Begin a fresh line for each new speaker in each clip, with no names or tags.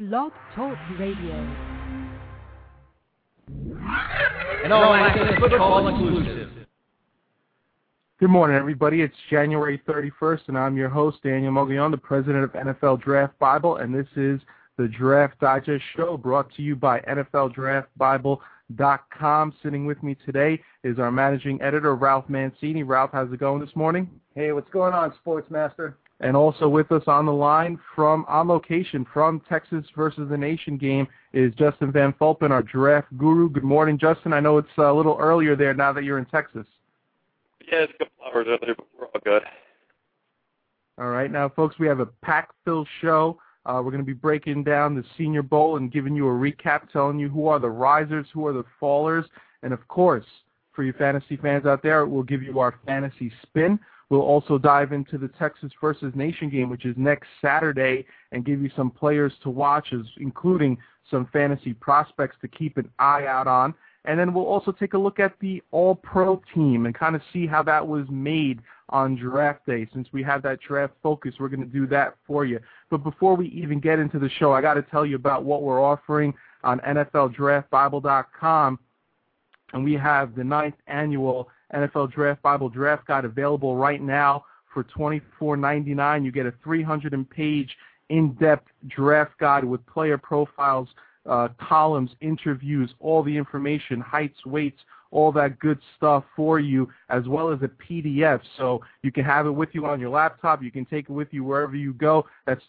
Blog Talk Radio.
An all-access football exclusive.
Good morning, everybody. It's January 31st, and I'm your host, Daniel Moglione, the president of NFL Draft Bible, and this is the Draft Digest Show brought to you by NFLDraftBible.com. Sitting with me today is our managing editor, Ralph Mancini. Ralph, how's it going this morning?
Hey, what's going on, Sportsmaster?
And also with us on the line on location from Texas versus the Nation game is Justin Van Fulpen, our draft guru. Good morning, Justin. I know it's a little earlier there now that you're in Texas.
Yeah, it's a couple hours earlier, but we're all good.
All right. Now, folks, we have a pack-filled show. We're going to be breaking down the Senior Bowl and giving you a recap, telling you who are the risers, who are the fallers. And, of course, for you fantasy fans out there, we'll give you our fantasy spin. We'll also dive into the Texas versus Nation game, which is next Saturday, and give you some players to watch, including some fantasy prospects to keep an eye out on. And then we'll also take a look at the All-Pro team and kind of see how that was made on draft day. Since we have that draft focus, we're going to do that for you. But before we even get into the show, I got to tell you about what we're offering on NFLDraftBible.com. And we have the 9th annual NFL Draft Bible Draft Guide available right now for $24.99. You get a 300-page in-depth draft guide with player profiles, columns, interviews, all the information, heights, weights, all that good stuff for you, as well as a PDF. So you can have it with you on your laptop. You can take it with you wherever you go. That's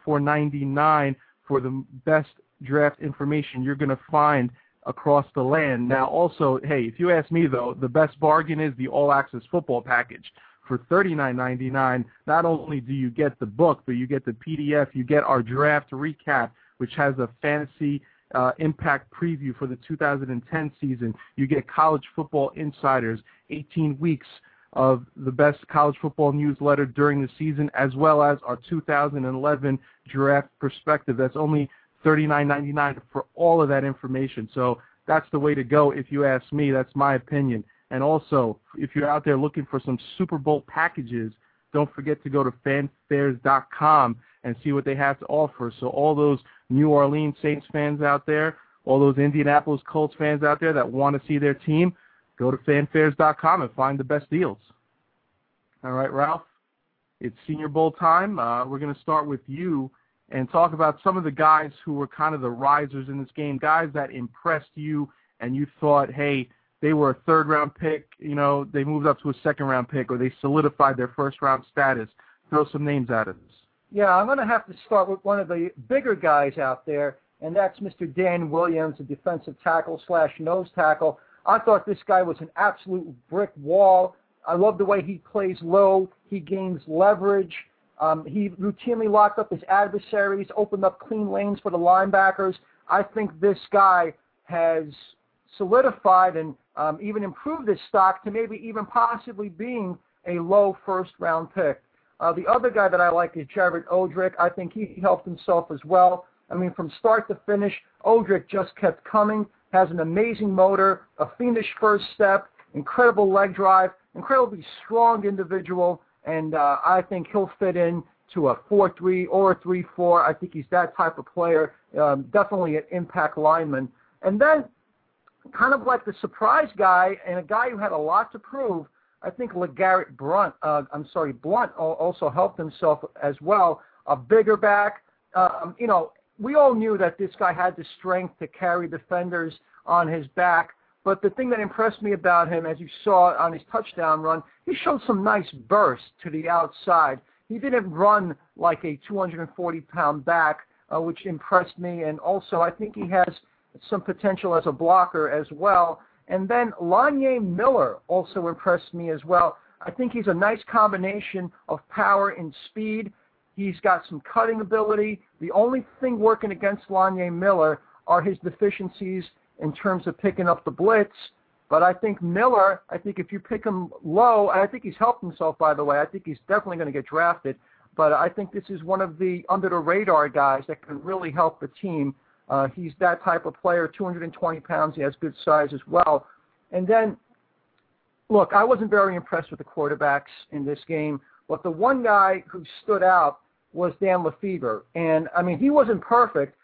$24.99 for the best draft information you're going to find across the land. Now, also, hey, if you ask me, though, the best bargain is the all-access football package. For $39.99, not only do you get the book, but you get the PDF, you get our draft recap, which has a fantasy impact preview for the 2010 season. You get college football insiders, 18 weeks of the best college football newsletter during the season, as well as our 2011 draft perspective. That's only $39.99 for all of that information. So that's the way to go if you ask me. That's my opinion. And also, if you're out there looking for some Super Bowl packages, don't forget to go to fanfares.com and see what they have to offer. So all those New Orleans Saints fans out there, all those Indianapolis Colts fans out there that want to see their team, go to fanfares.com and find the best deals. All right, Ralph, it's Senior Bowl time. We're going to start with you and talk about some of the guys who were kind of the risers in this game, guys that impressed you and you thought, hey, they were a third-round pick, you know, they moved up to a second-round pick, or they solidified their first-round status. Throw some names at us.
Yeah, I'm going to have to start with one of the bigger guys out there, and that's Mr. Dan Williams, a defensive tackle / nose tackle. I thought this guy was an absolute brick wall. I love the way he plays low. He gains leverage. He routinely locked up his adversaries, opened up clean lanes for the linebackers. I think this guy has solidified and even improved his stock to maybe even possibly being a low first-round pick. The other guy that I like is Jared Odrick. I think he helped himself as well. I mean, from start to finish, Odrick just kept coming, has an amazing motor, a fiendish first step, incredible leg drive, incredibly strong individual, and I think he'll fit in to a 4-3 or a 3-4. I think he's that type of player, definitely an impact lineman. And then, kind of like the surprise guy and a guy who had a lot to prove, I think LeGarrette Blunt also helped himself as well. A bigger back. You know, we all knew that this guy had the strength to carry defenders on his back. But the thing that impressed me about him, as you saw on his touchdown run, he showed some nice burst to the outside. He didn't run like a 240-pound back, which impressed me. And also, I think he has some potential as a blocker as well. And then Lanye Miller also impressed me as well. I think he's a nice combination of power and speed. He's got some cutting ability. The only thing working against Lanye Miller are his deficiencies in terms of picking up the blitz. But I think Miller, if you pick him low, and I think he's helped himself, by the way. I think he's definitely going to get drafted. But I think this is one of the under-the-radar guys that can really help the team. He's that type of player, 220 pounds. He has good size as well. And then, look, I wasn't very impressed with the quarterbacks in this game, but the one guy who stood out was Dan Lefebvre. And, I mean, he wasn't perfect,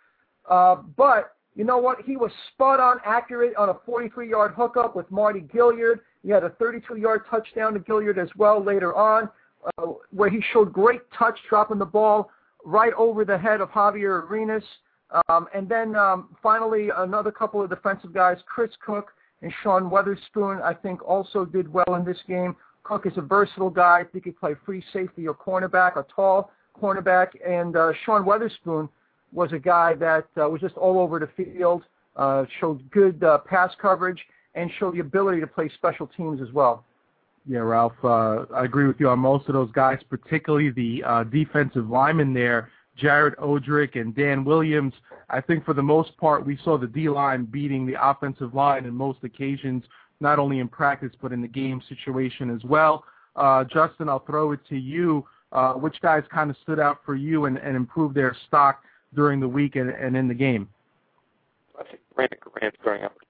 But you know what? He was spot on accurate on a 43-yard hookup with Marty Gilliard. He had a 32-yard touchdown to Gilliard as well later on, where he showed great touch, dropping the ball right over the head of Javier Arenas. And then finally, another couple of defensive guys, Chris Cook and Sean Weatherspoon, I think also did well in this game. Cook is a versatile guy. I think he could play free safety or cornerback, a tall cornerback. And Sean Weatherspoon was a guy that was just all over the field, showed good pass coverage, and showed the ability to play special teams as well.
Yeah, Ralph, I agree with you on most of those guys, particularly the defensive linemen there, Jared Odrick and Dan Williams. I think for the most part we saw the D-line beating the offensive line in most occasions, not only in practice but in the game situation as well. Justin, I'll throw it to you. Which guys kind of stood out for you and improved their stock during the week and in the game?
I think Brandon Graham starting out.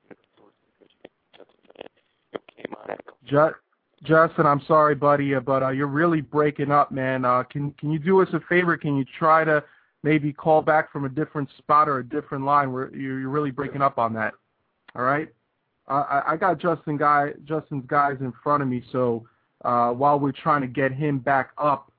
Justin, I'm sorry, buddy, but you're really breaking up, man. Can you do us a favor? Can you try to maybe call back from a different spot or a different line where you're really breaking up on that? All right? I got Justin's guys in front of me, so while we're trying to get him back up,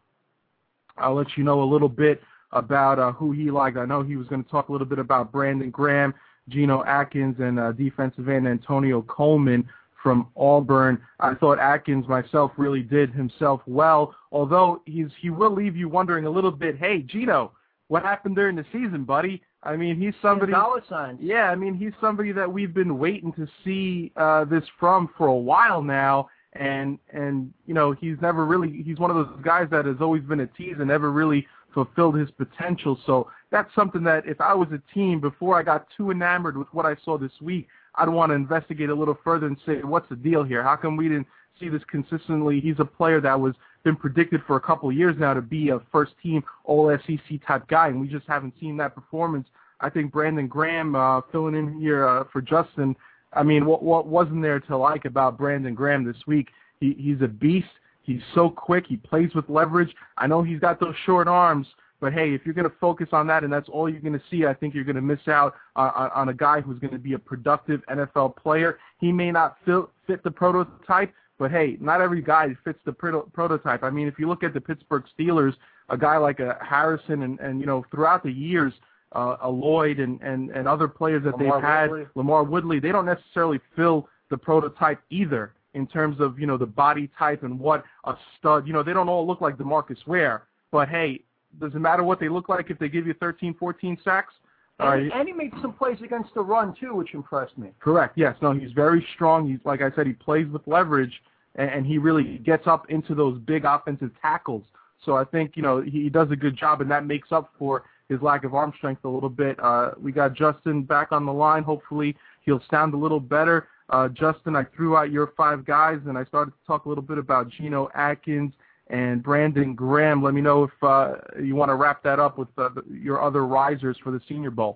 I'll let you know a little bit about who he liked. I know he was going to talk a little bit about Brandon Graham, Geno Atkins, and defensive end Antonio Coleman from Auburn. I thought Atkins myself really did himself well, although he will leave you wondering a little bit, hey, Geno, what happened during the season, buddy? I mean, he's somebody.
Dollar signs.
Yeah, I mean, he's somebody that we've been waiting to see this from for a while now, and you know, he's one of those guys that has always been a tease and never really fulfilled his potential. So that's something that if I was a team, before I got too enamored with what I saw this week, I'd want to investigate a little further and say, what's the deal here? How come we didn't see this consistently? He's a player that was been predicted for a couple of years now to be a first-team All-SEC type guy, and we just haven't seen that performance. I think Brandon Graham filling in here for Justin, I mean, what wasn't there to like about Brandon Graham this week? He's a beast. He's so quick. He plays with leverage. I know he's got those short arms, but, hey, if you're going to focus on that and that's all you're going to see, I think you're going to miss out on a guy who's going to be a productive NFL player. He may not fit the prototype, but, hey, not every guy fits the prototype. I mean, if you look at the Pittsburgh Steelers, a guy like a Harrison and you know, throughout the years, a Lloyd and other players that they've had, Lamar Woodley, they don't necessarily fill the prototype either in terms of, you know, the body type and what a stud, you know, they don't all look like DeMarcus Ware, but, hey, does it matter what they look like if they give you 13, 14 sacks?
And he made some plays against the run, too, which impressed me.
Correct, yes. No, he's very strong. He's, like I said, he plays with leverage, and he really gets up into those big offensive tackles. So I think, you know, he does a good job, and that makes up for his lack of arm strength a little bit. We got Justin back on the line. Hopefully he'll sound a little better. Justin, I threw out your 5 guys, and I started to talk a little bit about Geno Atkins and Brandon Graham. Let me know if you want to wrap that up with your other risers for the Senior Bowl.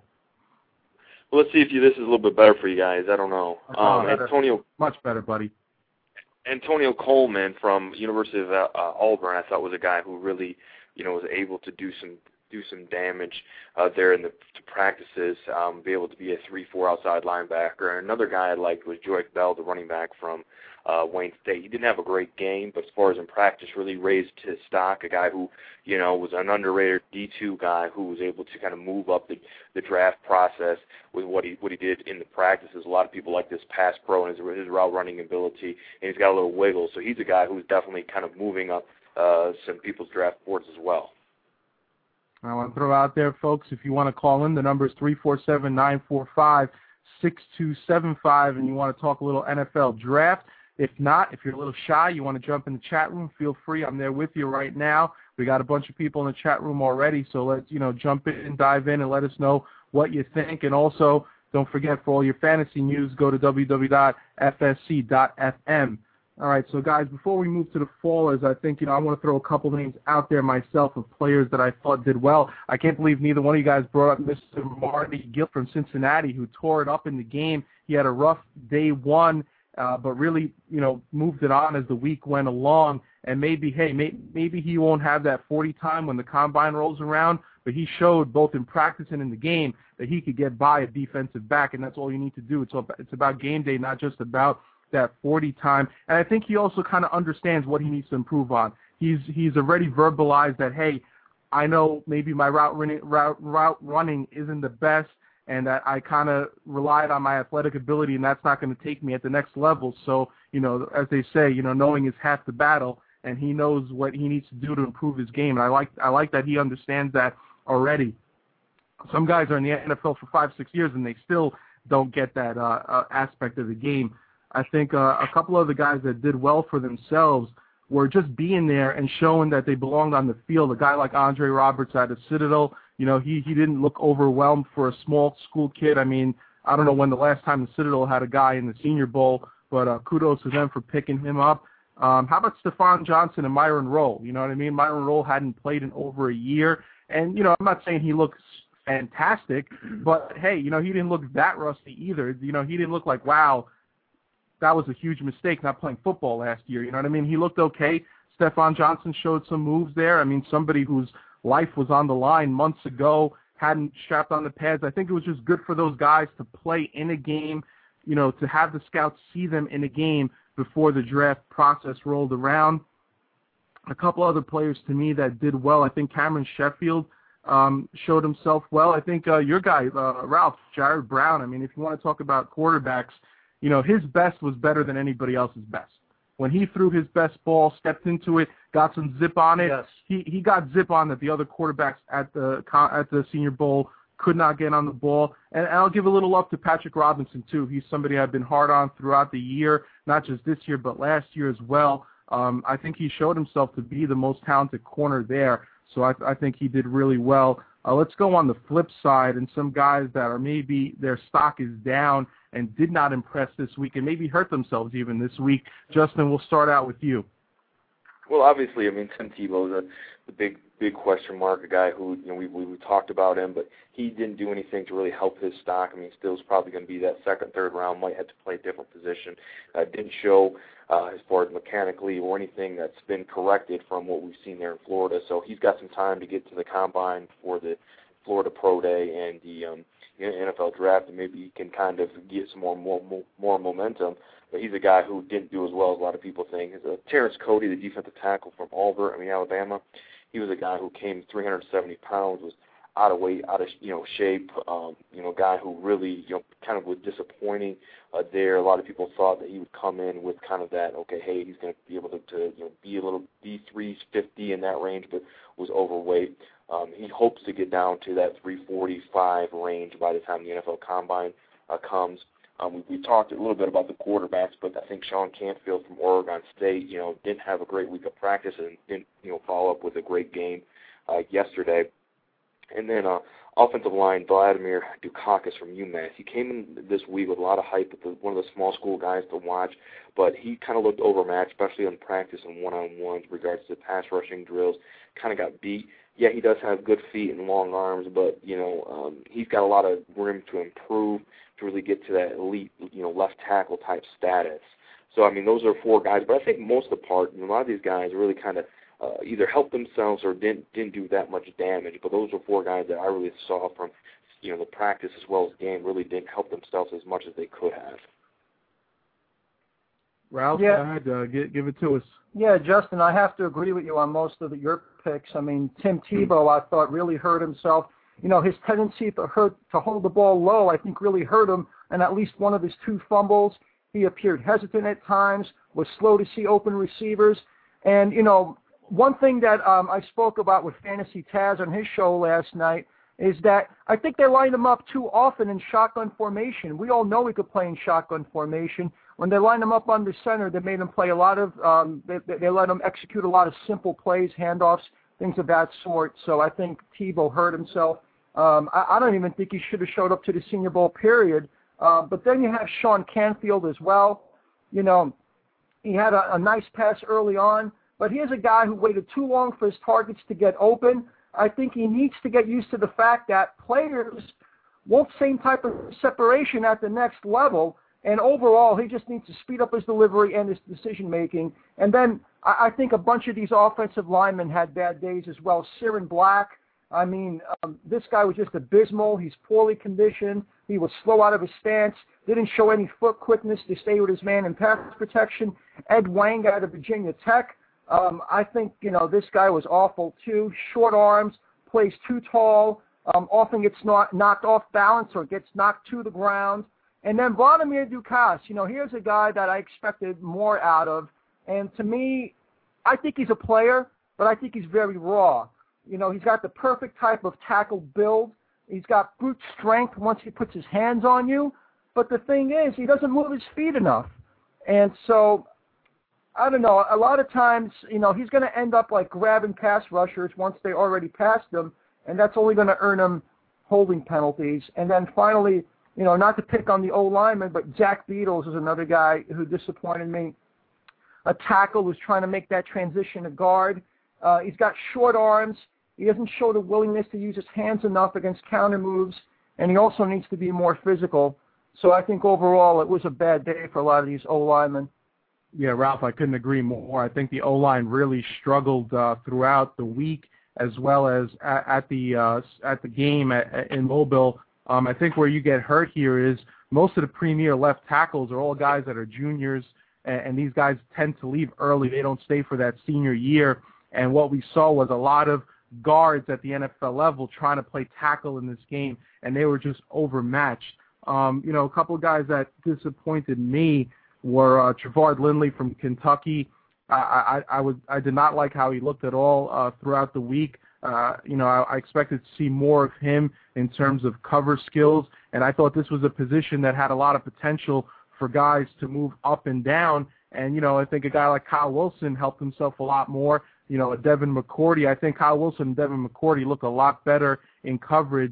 Well, let's see if this is a little bit better for you guys. I don't know.
Much better, buddy.
Antonio Coleman from University of Auburn, I thought was a guy who really, you know, was able to do some damage there in the practices, be able to be a 3-4 outside linebacker. Another guy I liked was Joique Bell, the running back from Wayne State. He didn't have a great game, but as far as in practice, really raised his stock, a guy who, you know, was an underrated D2 guy who was able to kind of move up the draft process with what he did in the practices. A lot of people like this pass pro and his route running ability, and he's got a little wiggle. So he's a guy who's definitely kind of moving up some people's draft boards as well.
I want to throw out there, folks, if you want to call in, the number is 347-945-6275, and you want to talk a little NFL draft. If not, if you're a little shy, you want to jump in the chat room, feel free. I'm there with you right now. We got a bunch of people in the chat room already, so let's, you know, jump in and dive in and let us know what you think. And also, don't forget, for all your fantasy news, go to www.fsc.fm. All right, so guys, before we move to the fallers, I think, you know, I want to throw a couple names out there myself of players that I thought did well. I can't believe neither one of you guys brought up Mr. Marty Gill from Cincinnati, who tore it up in the game. He had a rough day one, but really, moved it on as the week went along. And maybe he won't have that 40 time when the combine rolls around, but he showed both in practice and in the game that he could get by a defensive back, and that's all you need to do. It's about game day, not just about that 40 time. And I think he also kind of understands what he needs to improve on. He's already verbalized that, hey, I know maybe my route running isn't the best, and that I kind of relied on my athletic ability, and that's not going to take me at the next level. So, as they say, knowing is half the battle, and he knows what he needs to do to improve his game. And I like that he understands that already. Some guys are in the NFL for 5-6 years, and they still don't get that aspect of the game. I think a couple of the guys that did well for themselves were just being there and showing that they belonged on the field. A guy like Andre Roberts at the Citadel, he didn't look overwhelmed for a small school kid. I mean, I don't know when the last time the Citadel had a guy in the Senior Bowl, but kudos to them for picking him up. How about Stephon Johnson and Myron Rolle? You know what I mean? Myron Rolle hadn't played in over a year. And, I'm not saying he looks fantastic, but, hey, he didn't look that rusty either. He didn't look like, wow, that was a huge mistake not playing football last year. You know what I mean? He looked okay. Stephon Johnson showed some moves there. I mean, somebody whose life was on the line months ago hadn't strapped on the pads. I think it was just good for those guys to play in a game, to have the scouts see them in a game before the draft process rolled around. A couple other players to me that did well. I think Cameron Sheffield showed himself well. I think your guy, Ralph, Jared Brown, I mean, if you want to talk about quarterbacks, his best was better than anybody else's best. When he threw his best ball, stepped into it, got some zip on it,
yes.
he got zip on that the other quarterbacks at the Senior Bowl could not get on the ball. And I'll give a little love to Patrick Robinson, too. He's somebody I've been hard on throughout the year, not just this year, but last year as well. I think he showed himself to be the most talented corner there, so I think he did really well. Let's go on the flip side, and some guys that are maybe their stock is down and did not impress this week and maybe hurt themselves even this week. Justin, we'll start out with you.
Well, obviously, I mean, Tim Tebow is the big question mark, a guy who, we talked about him, but he didn't do anything to really help his stock. I mean, still is probably going to be that second, third round, might have to play a different position. Didn't show as far as mechanically or anything that's been corrected from what we've seen there in Florida. So he's got some time to get to the combine for the Florida Pro Day and the NFL Draft, and maybe he can kind of get some more momentum. But he's a guy who didn't do as well as a lot of people think. Terrence Cody, the defensive tackle from Alabama. He was a guy who came 370 pounds, was out of weight, out of shape. Guy who really kind of was disappointing there. A lot of people thought that he would come in with kind of that, okay, hey, he's going to be able to be a little D350 in that range, but was overweight. He hopes to get down to that 345 range by the time the NFL Combine comes. We talked a little bit about the quarterbacks, but I think Sean Canfield from Oregon State, didn't have a great week of practice and didn't, follow up with a great game yesterday. And then offensive line, Vladimir Dukakis from UMass. He came in this week with a lot of hype, one of the small school guys to watch, but he kind of looked overmatched, especially in practice and one-on-ones in regards to pass rushing drills. Kind of got beat. Yeah, he does have good feet and long arms, but, he's got a lot of room to improve to really get to that elite, left tackle type status. So, I mean, those are four guys, but I think most of the part, a lot of these guys really kind of either helped themselves or didn't do that much damage. But those are four guys that I really saw from, the practice as well as game really didn't help themselves as much as they could have.
Ralph,
yeah.
Go ahead, give it to us.
Yeah, Justin, I have to agree with you on most of your picks. I mean, Tim Tebow, I thought, really hurt himself. His tendency to hold the ball low, I think, really hurt him. And at least one of his two fumbles, he appeared hesitant at times, was slow to see open receivers. And, one thing that I spoke about with Fantasy Taz on his show last night is that I think they lined him up too often in shotgun formation. We all know he could play in shotgun formation. When they lined him up under center, they made him play a lot of they let him execute a lot of simple plays, handoffs, things of that sort. So I think Tebow hurt himself. I don't even think he should have showed up to the Senior Bowl, period. But then you have Sean Canfield as well. He had a nice pass early on, but here's a guy who waited too long for his targets to get open. I think he needs to get used to the fact that players want same type of separation at the next level. And overall, he just needs to speed up his delivery and his decision-making. And then I think a bunch of these offensive linemen had bad days as well. Ciaran Black, I mean, this guy was just abysmal. He's poorly conditioned. He was slow out of his stance, didn't show any foot quickness to stay with his man in pass protection. Ed Wang out of Virginia Tech, I think, this guy was awful too. Short arms, plays too tall, often gets knocked off balance or gets knocked to the ground. And then Vladimir Dukas, here's a guy that I expected more out of. And to me, I think he's a player, but I think he's very raw. He's got the perfect type of tackle build. He's got brute strength once he puts his hands on you. But the thing is, he doesn't move his feet enough. And so, I don't know, a lot of times, he's going to end up like grabbing pass rushers once they already passed him, and that's only going to earn him holding penalties. And then finally, not to pick on the O-lineman, but Jack Beatles is another guy who disappointed me. A tackle who's trying to make that transition to guard. He's got short arms. He doesn't show the willingness to use his hands enough against counter moves, and he also needs to be more physical. So I think overall it was a bad day for a lot of these O-linemen.
Yeah, Ralph, I couldn't agree more. I think the O-line really struggled throughout the week as well as at the game in Mobile. I think where you get hurt here is most of the premier left tackles are all guys that are juniors, and these guys tend to leave early. They don't stay for that senior year. And what we saw was a lot of guards at the NFL level trying to play tackle in this game, and they were just overmatched. A couple of guys that disappointed me were Trevard Lindley from Kentucky. I did not like how he looked at all throughout the week. I expected to see more of him in terms of cover skills, and I thought this was a position that had a lot of potential for guys to move up and down. And, I think a guy like Kyle Wilson helped himself a lot more. A Devin McCourty, I think Kyle Wilson and Devin McCourty look a lot better in coverage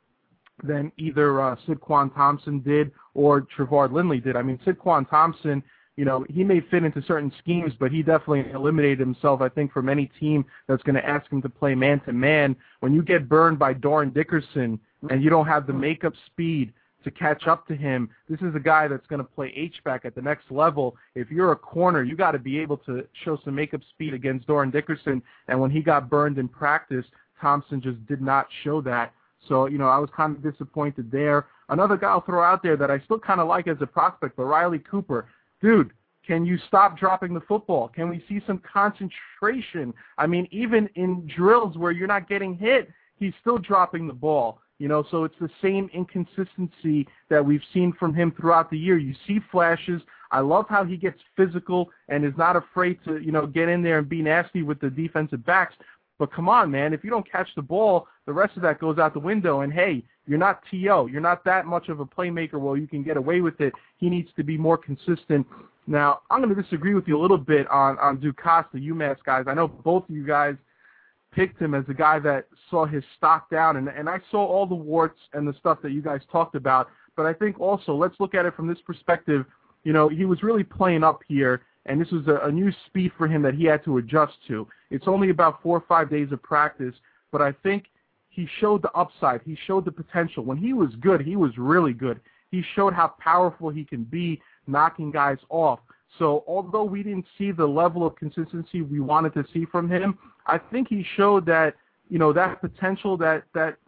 than either Sidquan Thompson did or Trevard Lindley did. I mean, Sidquan Thompson, he may fit into certain schemes, but he definitely eliminated himself, I think, from any team that's going to ask him to play man-to-man. When you get burned by Doran Dickerson and you don't have the makeup speed to catch up to him, this is a guy that's going to play H-back at the next level. If you're a corner, you got to be able to show some makeup speed against Doran Dickerson, and when he got burned in practice, Thompson just did not show that. So, I was kind of disappointed there. Another guy I'll throw out there that I still kind of like as a prospect, but Riley Cooper. Dude, can you stop dropping the football? Can we see some concentration? I mean, even in drills where you're not getting hit, he's still dropping the ball. So it's the same inconsistency that we've seen from him throughout the year. You see flashes. I love how he gets physical and is not afraid to, get in there and be nasty with the defensive backs. But come on, man, if you don't catch the ball, the rest of that goes out the window. And, hey, you're not T.O. You're not that much of a playmaker where you can get away with it. He needs to be more consistent. Now, I'm going to disagree with you a little bit on Dukas, the UMass guys. I know both of you guys picked him as a guy that saw his stock down, and I saw all the warts and the stuff that you guys talked about. But I think also, let's look at it from this perspective. He was really playing up here, and this was a new speed for him that he had to adjust to. It's only about 4 or 5 days of practice, but I think he showed the upside. He showed the potential. When he was good, he was really good. He showed how powerful he can be knocking guys off. So although we didn't see the level of consistency we wanted to see from him, I think he showed that, that potential that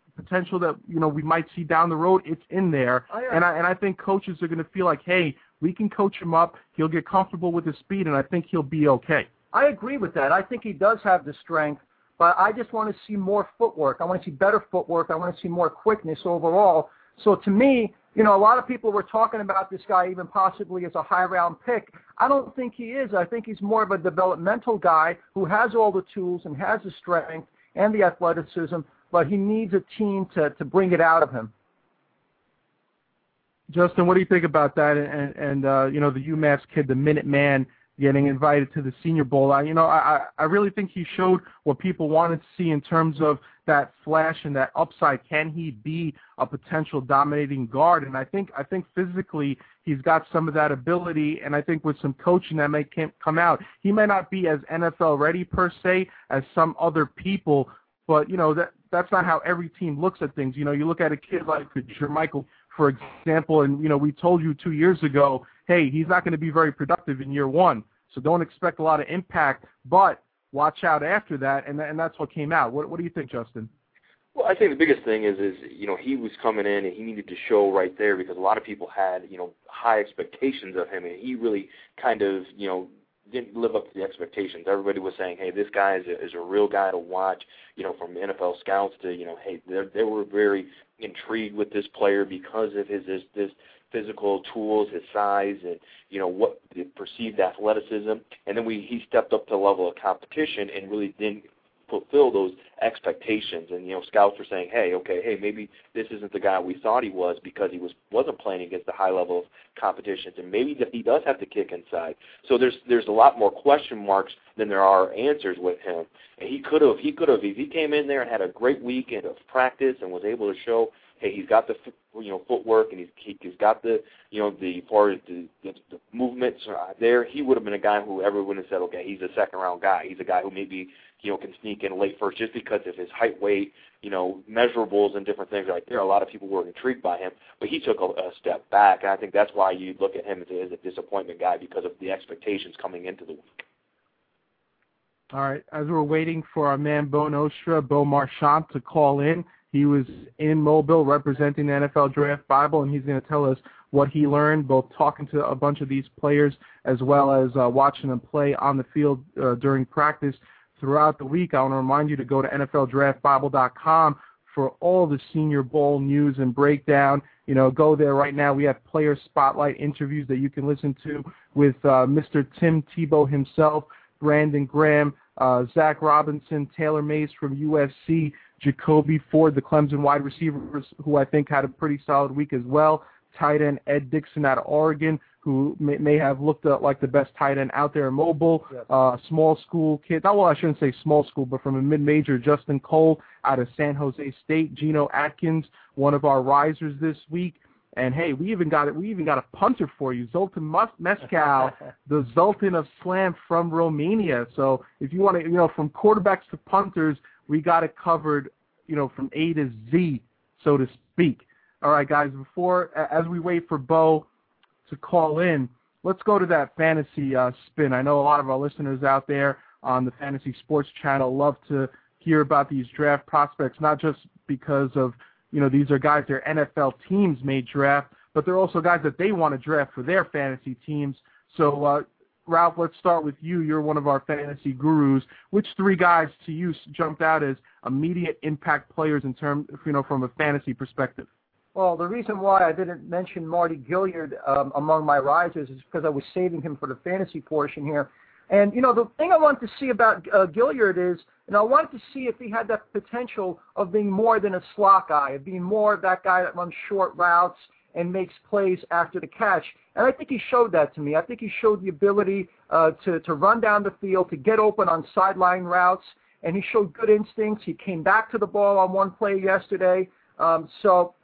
we might see down the road, it's in there. And I think coaches are going to feel like, hey, we can coach him up. He'll get comfortable with his speed, and I think he'll be okay.
I agree with that. I think he does have the strength, but I just want to see more footwork. I want to see better footwork. I want to see more quickness overall. So to me, a lot of people were talking about this guy even possibly as a high-round pick. I don't think he is. I think he's more of a developmental guy who has all the tools and has the strength and the athleticism, but he needs a team to bring it out of him.
Justin, what do you think about that? And the UMass kid, the Minuteman, getting invited to the Senior Bowl. I really think he showed what people wanted to see in terms of that flash and that upside. Can he be a potential dominating guard? And I think physically he's got some of that ability, and I think with some coaching that may come out, he may not be as NFL ready per se as some other people, but that's not how every team looks at things. You look at a kid like Jermichael for example, and, we told you 2 years ago, hey, he's not going to be very productive in year one, so don't expect a lot of impact, but watch out after that, and that's what came out. What do you think, Justin?
Well, I think the biggest thing is he was coming in and he needed to show right there because a lot of people had, high expectations of him, and he really kind of, didn't live up to the expectations. Everybody was saying, hey, this guy is a real guy to watch, from NFL scouts to, hey, they were very intrigued with this player because of his physical tools, his size, and, what the perceived athleticism. And then he stepped up to the level of competition and really didn't fulfill those expectations. And, scouts were saying, hey, maybe this isn't the guy we thought he was because he wasn't playing against the high level of competitions, and maybe he does have to kick inside. So there's a lot more question marks than there are answers with him. And he could have, if he came in there and had a great weekend of practice and was able to show, hey, he's got the footwork and he's got the movements there, he would have been a guy who everyone would have said, okay, he's a second round guy. He's a guy who maybe can sneak in late first just because of his height, weight, measurables and different things right there. A lot of people were intrigued by him, but he took a step back, and I think that's why you look at him as a disappointment guy because of the expectations coming into the week.
All right, as we're waiting for our man Bo Nostra, Bo Marchant, to call in, he was in Mobile representing the NFL Draft Bible, and he's going to tell us what he learned, both talking to a bunch of these players as well as watching them play on the field during practice throughout the week. I want to remind you to go to NFLDraftBible.com for all the Senior Bowl news and breakdown. Go there right now. We have player spotlight interviews that you can listen to with Mr. Tim Tebow himself, Brandon Graham, Zach Robinson, Taylor Mays from USC, Jacoby Ford, the Clemson wide receivers, who I think had a pretty solid week as well, tight end Ed Dixon out of Oregon, who may have looked like the best tight end out there in Mobile, yes. Small school kid, well, I shouldn't say small school, but from a mid-major, Justin Cole out of San Jose State, Geno Atkins, one of our risers this week. And hey, we even got a punter for you, Zoltan Mescal, the Zoltan of Slam from Romania. So if you want to, from quarterbacks to punters, we got it covered, from A to Z, so to speak. All right, guys, as we wait for Bo to call in, let's go to that fantasy spin. I know a lot of our listeners out there on the Fantasy Sports Channel love to hear about these draft prospects, not just because of, these are guys their NFL teams may draft, but they're also guys that they want to draft for their fantasy teams. So, Ralph, let's start with you. You're one of our fantasy gurus. Which three guys to you jumped out as immediate impact players in terms, from a fantasy perspective?
Well, the reason why I didn't mention Marty Gilliard among my risers is because I was saving him for the fantasy portion here. And, the thing I wanted to see about Gilliard is, I wanted to see if he had that potential of being more than a slot guy, of being more of that guy that runs short routes and makes plays after the catch. And I think he showed that to me. I think he showed the ability to run down the field, to get open on sideline routes, and he showed good instincts. He came back to the ball on one play yesterday. So,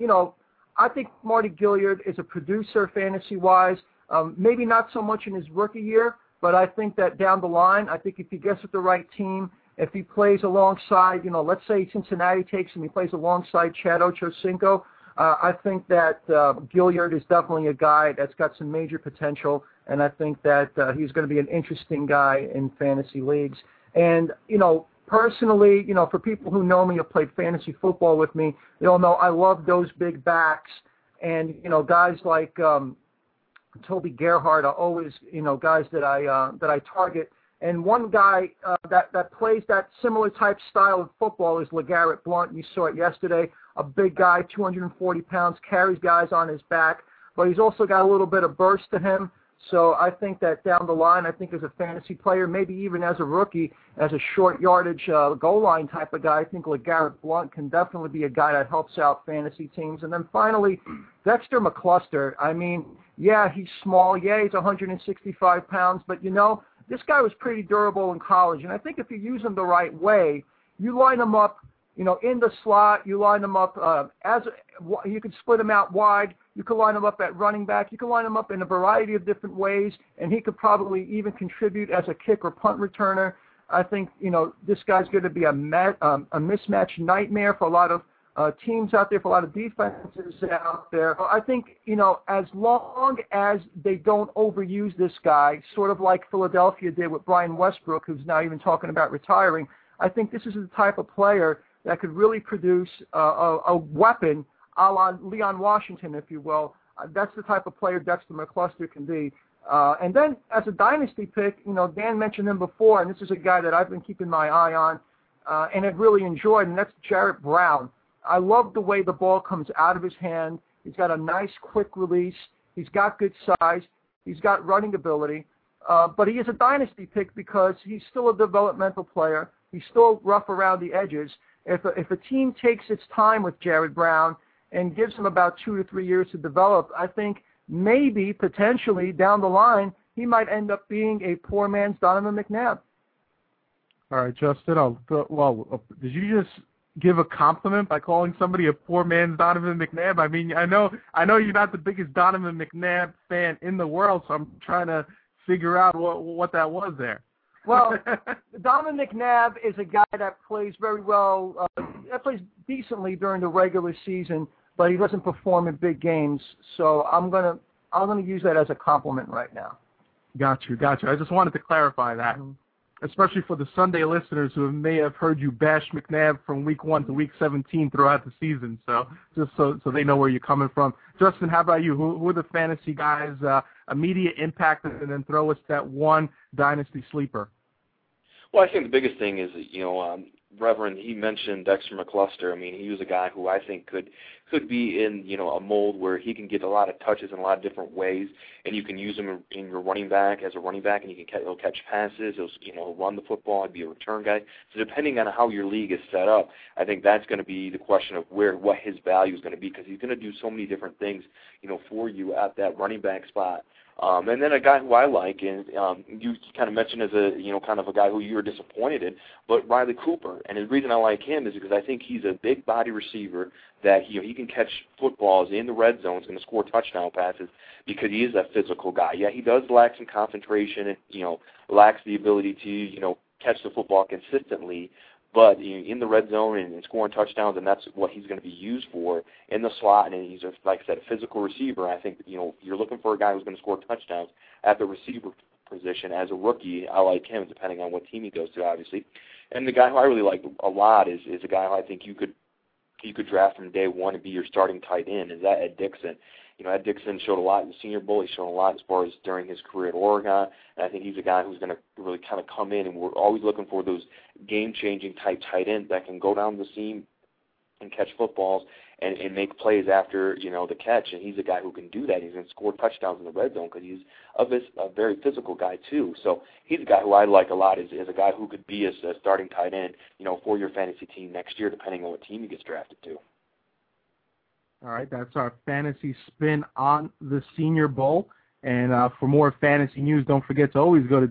I think Marty Gilliard is a producer fantasy-wise, maybe not so much in his rookie year, but I think that down the line, I think if he gets with the right team, if he plays alongside, let's say Cincinnati takes him, he plays alongside Chad Ochocinco, I think that Gilliard is definitely a guy that's got some major potential, and I think that he's going to be an interesting guy in fantasy leagues. And, personally, for people who know me, have played fantasy football with me, they all know I love those big backs. And, guys like Toby Gerhart are always, guys that I target. And one guy that plays that similar type style of football is LeGarrette Blount. You saw it yesterday. A big guy, 240 pounds, carries guys on his back. But he's also got a little bit of burst to him. So I think that down the line, I think as a fantasy player, maybe even as a rookie, as a short yardage goal line type of guy, I think LeGarrette Blount can definitely be a guy that helps out fantasy teams. And then finally, Dexter McCluster. I mean, yeah, he's small. Yeah, he's 165 pounds. But, this guy was pretty durable in college. And I think if you use him the right way, you line him up, in the slot, you line him up you can split him out wide. You can line him up at running back. You can line him up in a variety of different ways, and he could probably even contribute as a kick or punt returner. I think, this guy's going to be a mismatch nightmare for a lot of teams out there, for a lot of defenses out there. I think, as long as they don't overuse this guy, sort of like Philadelphia did with Brian Westbrook, who's now even talking about retiring, I think this is the type of player that could really produce a weapon a la Leon Washington, if you will. That's the type of player Dexter McCluster can be. And then as a dynasty pick, Dan mentioned him before, and this is a guy that I've been keeping my eye on and have really enjoyed, and that's Jarrett Brown. I love the way the ball comes out of his hand. He's got a nice, quick release. He's got good size. He's got running ability. But he is a dynasty pick because he's still a developmental player. He's still rough around the edges. If a team takes its time with Jarrett Brown and gives him about 2 to 3 years to develop, I think maybe, potentially, down the line, he might end up being a poor man's Donovan McNabb.
All right, Justin, did you just give a compliment by calling somebody a poor man's Donovan McNabb? I mean, I know you're not the biggest Donovan McNabb fan in the world, so I'm trying to figure out what that was there.
Well, Donovan McNabb is a guy that plays very well, that plays decently during the regular season, but he doesn't perform in big games. So I'm gonna use that as a compliment right now.
Got you. I just wanted to clarify that. Mm-hmm. Especially for the Sunday listeners who may have heard you bash McNabb from week 1 to week 17 throughout the season. So just so they know where you're coming from. Justin, how about you? Who are the fantasy guys, immediate impact, and then throw us that one dynasty sleeper?
Well, I think the biggest thing is, Reverend, he mentioned Dexter McCluster. I mean, he was a guy who I think could be in, a mold where he can get a lot of touches in a lot of different ways, and you can use him in your running back as a running back, and he'll catch passes, he'll run the football, he'll be a return guy. So depending on how your league is set up, I think that's going to be the question of what his value is going to be, because he's going to do so many different things, for you at that running back spot. And then a guy who I like, and you kind of mentioned as a, kind of a guy who you were disappointed in, but Riley Cooper. And the reason I like him is because I think he's a big body receiver that he can catch footballs in the red zone. He's going to score touchdown passes because he is a physical guy. Yeah, he does lack some concentration and, lacks the ability to, catch the football consistently. But in the red zone and scoring touchdowns, and that's what he's going to be used for in the slot. And he's, like I said, a physical receiver. I think, you're looking for a guy who's going to score touchdowns at the receiver position as a rookie. I like him, depending on what team he goes to, obviously. And the guy who I really like a lot is a guy who I think you could draft from day one and be your starting tight end. Is that Ed Dickson? Ed Dickson showed a lot in the Senior Bowl. He's shown a lot as far as during his career at Oregon. And I think he's a guy who's going to really kind of come in, and we're always looking for those game-changing type tight ends that can go down the seam and catch footballs and make plays after, the catch. And he's a guy who can do that. He's going to score touchdowns in the red zone because he's a very physical guy, too. So he's a guy who I like a lot as a guy who could be a starting tight end, for your fantasy team next year, depending on what team he gets drafted to.
All right, that's our fantasy spin on the Senior Bowl. And for more fantasy news, don't forget to always go to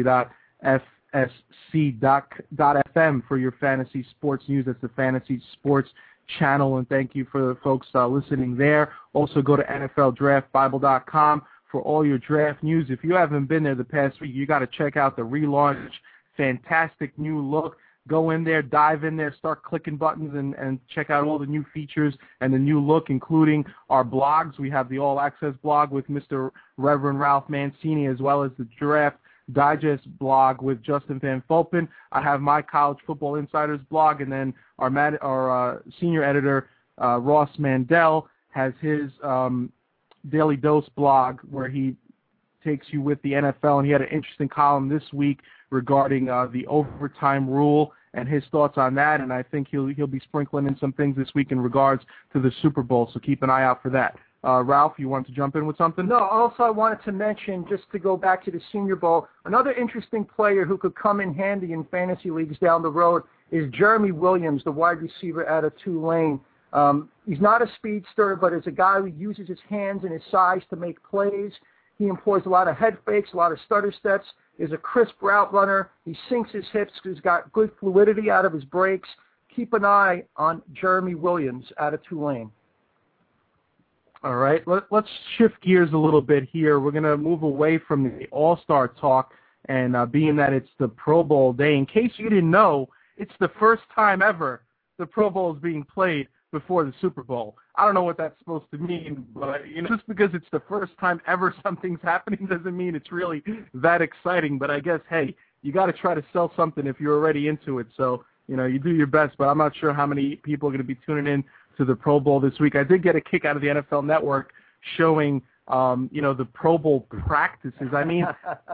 www.fsc.fm for your fantasy sports news. That's the Fantasy Sports Channel, and thank you for the folks listening there. Also go to NFLDraftBible.com for all your draft news. If you haven't been there the past week, you got to check out the relaunch. Fantastic new look. Go in there, dive in there, start clicking buttons, and check out all the new features and the new look, including our blogs. We have the All Access blog with Mr. Reverend Ralph Mancini, as well as the Draft Digest blog with Justin Van Fulpen. I have my College Football Insiders blog, and then our senior editor, Ross Mandel, has his Daily Dose blog where he takes you with the NFL, and he had an interesting column this week regarding the overtime rule and his thoughts on that, and I think he'll be sprinkling in some things this week in regards to the Super Bowl, so keep an eye out for that. Ralph, you want to jump in with something?
No, also I wanted to mention, just to go back to the Senior Bowl, another interesting player who could come in handy in fantasy leagues down the road is Jeremy Williams, the wide receiver out of Tulane. He's not a speedster, but is a guy who uses his hands and his size to make plays. He employs a lot of head fakes, a lot of stutter steps, is a crisp route runner. He sinks his hips. He's got good fluidity out of his breaks. Keep an eye on Jeremy Williams out of Tulane.
All right, let's shift gears a little bit here. We're going to move away from the All-Star talk, and being that it's the Pro Bowl day, in case you didn't know, it's the first time ever the Pro Bowl is being played before the Super Bowl. I don't know what that's supposed to mean, but just because it's the first time ever something's happening doesn't mean it's really that exciting. But I guess, hey, you got to try to sell something if you're already into it. So, you do your best, but I'm not sure how many people are going to be tuning in to the Pro Bowl this week. I did get a kick out of the NFL Network showing, the Pro Bowl practices. I mean,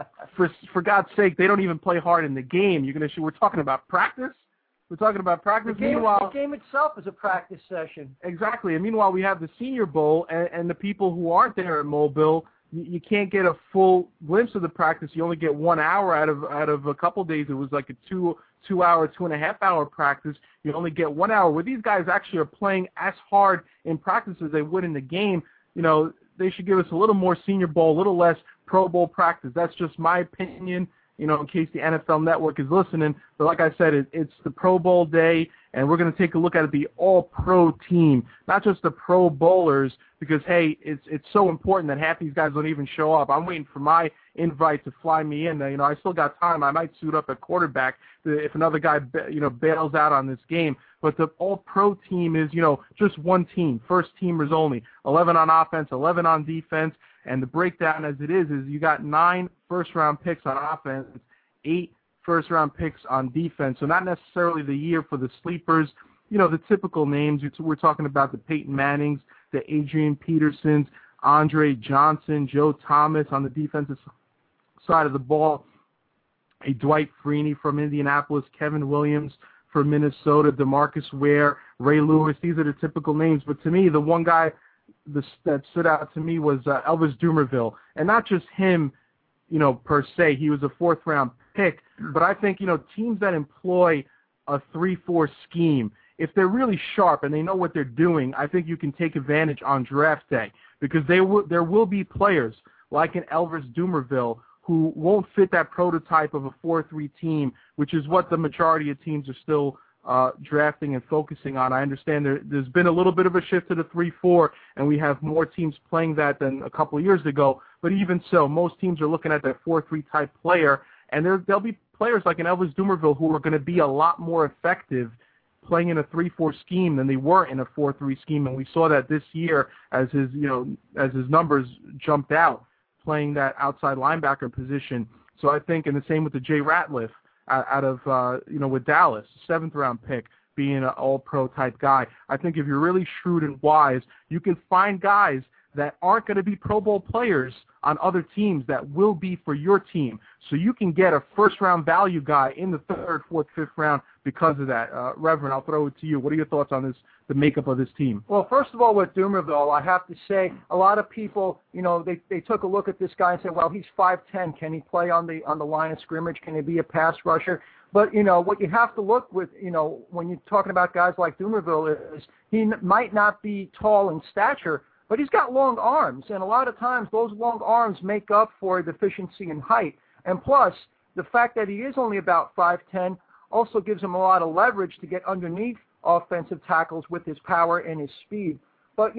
for God's sake, they don't even play hard in the game. We're talking about practice? We're talking about practice.
The game itself is a practice session.
Exactly. And meanwhile, we have the Senior Bowl, and the people who aren't there at Mobile, you can't get a full glimpse of the practice. You only get 1 hour out of a couple days. It was like a 2-hour, 2.5-hour practice. You only get 1 hour. Where these guys actually are playing as hard in practice as they would in the game, they should give us a little more Senior Bowl, a little less Pro Bowl practice. That's just my opinion, in case the NFL Network is listening. But like I said, it's the Pro Bowl day, and we're going to take a look at the all-pro team, not just the Pro Bowlers, because, hey, it's so important that half these guys don't even show up. I'm waiting for my invite to fly me in. I still got time. I might suit up at quarterback if another guy, bails out on this game. But the all-pro team is, just one team, first teamers only, 11 on offense, 11 on defense. And the breakdown as it is you got 9 first-round picks on offense, 8 first-round picks on defense. So not necessarily the year for the sleepers. The typical names. We're talking about the Peyton Mannings, the Adrian Petersons, Andre Johnson, Joe Thomas on the defensive side of the ball, a Dwight Freeney from Indianapolis, Kevin Williams from Minnesota, DeMarcus Ware, Ray Lewis. These are the typical names. But to me, the one guy that stood out to me was Elvis Dumervil. And not just him, per se. He was a 4th-round pick. But I think, teams that employ a 3-4 scheme, if they're really sharp and they know what they're doing, I think you can take advantage on draft day, because there will be players like an Elvis Dumervil who won't fit that prototype of a 4-3 team, which is what the majority of teams are still drafting and focusing on. I understand there's been a little bit of a shift to the 3-4, and we have more teams playing that than a couple of years ago. But even so, most teams are looking at that 4-3 type player, and there'll be players like an Elvis Dumervil who are going to be a lot more effective playing in a 3-4 scheme than they were in a 4-3 scheme, and we saw that this year as his numbers jumped out playing that outside linebacker position. So I think, and the same with the Jay Ratliff out of with Dallas, 7th-round pick, being an all-pro type guy. I think if you're really shrewd and wise, you can find guys that aren't going to be Pro Bowl players on other teams that will be for your team. So you can get a first-round value guy in the 3rd, 4th, 5th round because of that. Reverend, I'll throw it to you. What are your thoughts on the makeup of this team?
Well, first of all, with Dumervil, I have to say a lot of people, they took a look at this guy and said, well, he's 5'10". Can he play on the line of scrimmage? Can he be a pass rusher? But, what you have to look with, when you're talking about guys like Dumervil is he might not be tall in stature, but he's got long arms, and a lot of times those long arms make up for a deficiency in height. And plus, the fact that he is only about 5'10" also gives him a lot of leverage to get underneath offensive tackles with his power and his speed. But,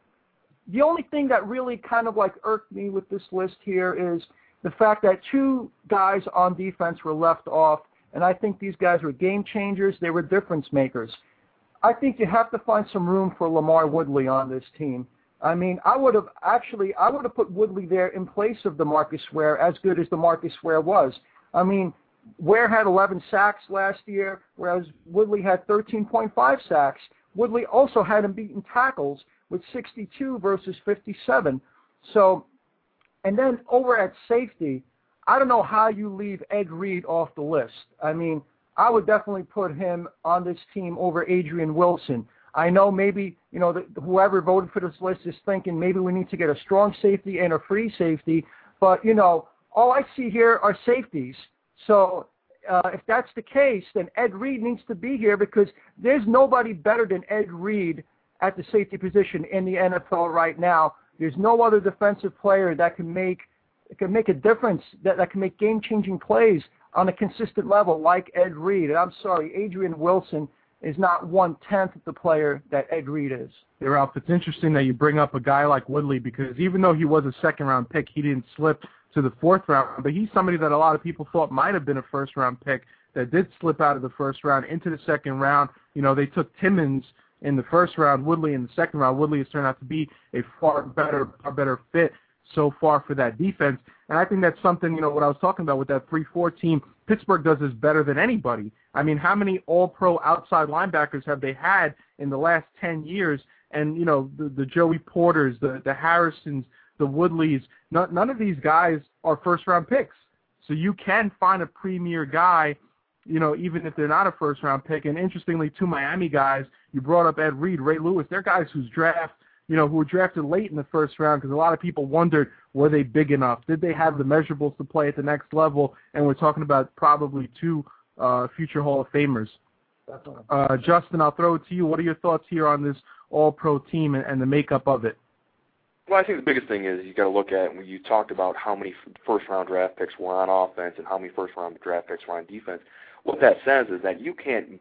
the only thing that really kind of irked me with this list here is the fact that 2 guys on defense were left off, and I think these guys were game changers. They were difference makers. I think you have to find some room for LaMarr Woodley on this team. I mean, I would have put Woodley there in place of DeMarcus Ware, as good as DeMarcus Ware was. I mean, Ware had 11 sacks last year, whereas Woodley had 13.5 sacks. Woodley also had him beaten tackles with 62 versus 57. So, and then over at safety, I don't know how you leave Ed Reed off the list. I mean, I would definitely put him on this team over Adrian Wilson. I know maybe, whoever voted for this list is thinking maybe we need to get a strong safety and a free safety, but, all I see here are safeties. So if that's the case, then Ed Reed needs to be here, because there's nobody better than Ed Reed at the safety position in the NFL right now. There's no other defensive player that can make a difference, that can make game-changing plays on a consistent level like Ed Reed. And I'm sorry, Adrian Wilson is not 1/10 of the player that Ed Reed is.
Hey, Ralph, it's interesting that you bring up a guy like Woodley, because even though he was a 2nd-round pick, he didn't slip to the 4th round, but he's somebody that a lot of people thought might have been a 1st-round pick that did slip out of the 1st round into the 2nd round. They took Timmons in the first round, Woodley in the second round. Woodley has turned out to be a far better fit so far for that defense. And I think that's something, what I was talking about with that 3-4 team, Pittsburgh does this better than anybody. I mean, how many all-pro outside linebackers have they had in the last 10 years? And, the Joey Porters, the Harrisons, the Woodleys, none of these guys are first-round picks. So you can find a premier guy, even if they're not a first-round pick. And interestingly, two Miami guys, you brought up Ed Reed, Ray Lewis, they're guys who were drafted late in the first round because a lot of people wondered, were they big enough? Did they have the measurables to play at the next level? And we're talking about probably two future Hall of Famers. Justin, I'll throw it to you. What are your thoughts here on this all-pro team and the makeup of it?
Well, I think the biggest thing is you got to look at when you talked about how many first-round draft picks were on offense and how many first-round draft picks were on defense. What that says is that you can't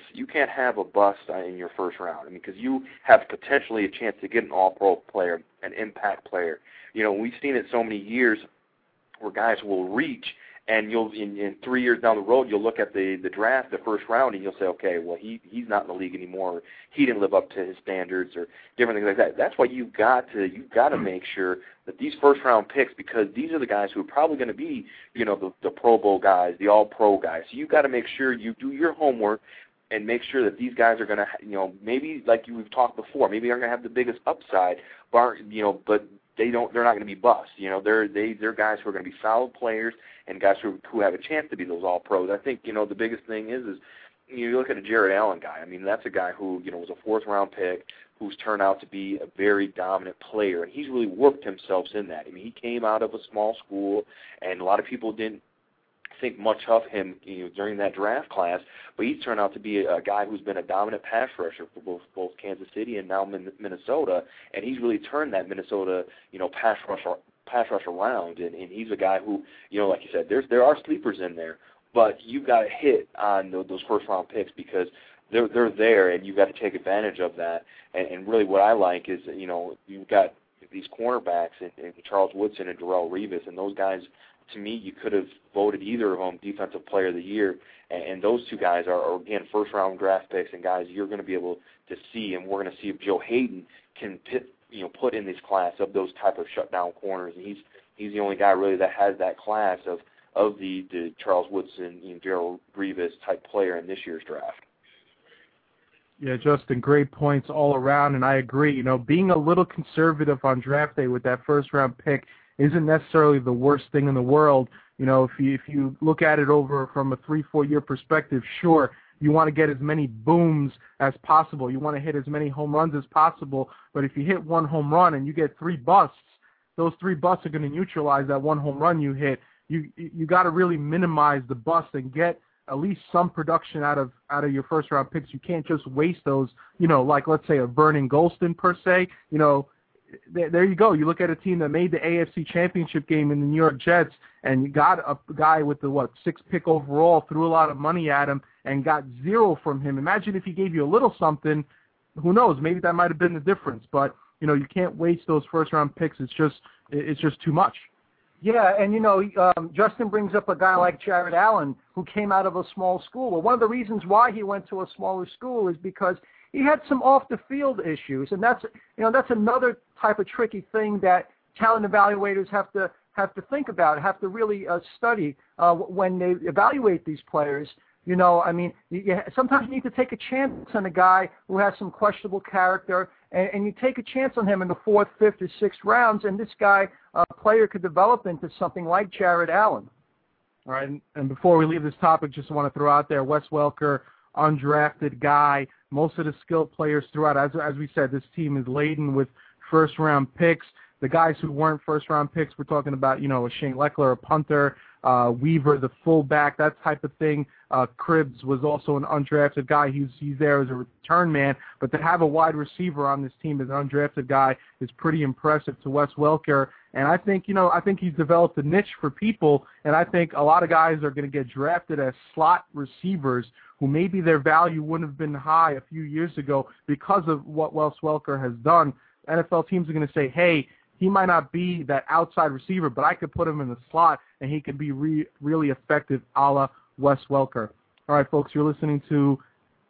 have a bust in your first round. I mean, because you have potentially a chance to get an all-pro player, an impact player. We've seen it so many years where guys will reach, and you'll in 3 years down the road, you'll look at the draft, the first round, and you'll say, okay, well, he's not in the league anymore, or he didn't live up to his standards, or different things like that. That's why you've got to make sure that these first round picks, because these are the guys who are probably going to be, the Pro Bowl guys, the All Pro guys. So you've got to make sure you do your homework and make sure that these guys are going to, maybe like we've talked before, maybe they're going to have the biggest upside, but they're not going to be busts. They're guys who are going to be solid players and guys who have a chance to be those all pros. I think the biggest thing is you look at a Jared Allen guy. I mean, that's a guy who was a fourth round pick who's turned out to be a very dominant player, and he's really worked himself in that. I mean, he came out of a small school, and a lot of people didn't think much of him during that draft class, but he's turned out to be a guy who's been a dominant pass rusher for both Kansas City and now Minnesota, and he's really turned that Minnesota pass rush around, and he's a guy who, like you said, there are sleepers in there, but you've got to hit on those first round picks because they're there, and you've got to take advantage of that. And really what I like is, you've got these cornerbacks in Charles Woodson and Darrelle Revis, and those guys, to me, you could have voted either of them Defensive Player of the Year, and those two guys are again, first-round draft picks and guys you're going to be able to see, and we're going to see if Joe Hayden can put in this class of those type of shutdown corners, and he's the only guy really that has that class of the Charles Woodson, Darrelle Revis type player in this year's draft.
Yeah, Justin, great points all around, and I agree. Being a little conservative on draft day with that first-round pick isn't necessarily the worst thing in the world. If you look at it over from a 3-4 year perspective, sure, you want to get as many booms as possible. You want to hit as many home runs as possible. But if you hit one home run and you get 3 busts, those 3 busts are going to neutralize that one home run you hit. You got to really minimize the bust and get at least some production out of your first round picks. You can't just waste those. Like let's say a Vernon Golston per se. There you go. You look at a team that made the AFC Championship game in the New York Jets, and you got a guy with the 6th pick overall, threw a lot of money at him, and got 0 from him. Imagine if he gave you a little something. Who knows? Maybe that might have been the difference. But you can't waste those first round picks. It's just too much.
Yeah, and Justin brings up a guy like Jared Allen who came out of a small school. Well, one of the reasons why he went to a smaller school is because he had some off-the-field issues, and that's another type of tricky thing that talent evaluators have to think about, have to really study when they evaluate these players. Sometimes you need to take a chance on a guy who has some questionable character, and you take a chance on him in the 4th, 5th, or 6th rounds, and this player could develop into something like Jared Allen.
All right, and before we leave this topic, just want to throw out there, Wes Welker, undrafted guy. Most of the skilled players throughout, as we said, this team is laden with first-round picks. The guys who weren't first-round picks, we're talking about, a Shane Leckler, a punter, Weaver, the fullback, that type of thing. Cribbs was also an undrafted guy. He's there as a return man. But to have a wide receiver on this team as an undrafted guy is pretty impressive to Wes Welker. And I think he's developed a niche for people. And I think a lot of guys are going to get drafted as slot receivers who maybe their value wouldn't have been high a few years ago because of what Wes Welker has done. NFL teams are going to say, hey, he might not be that outside receiver, but I could put him in the slot, and he could be really effective a la Wes Welker. All right, folks, you're listening to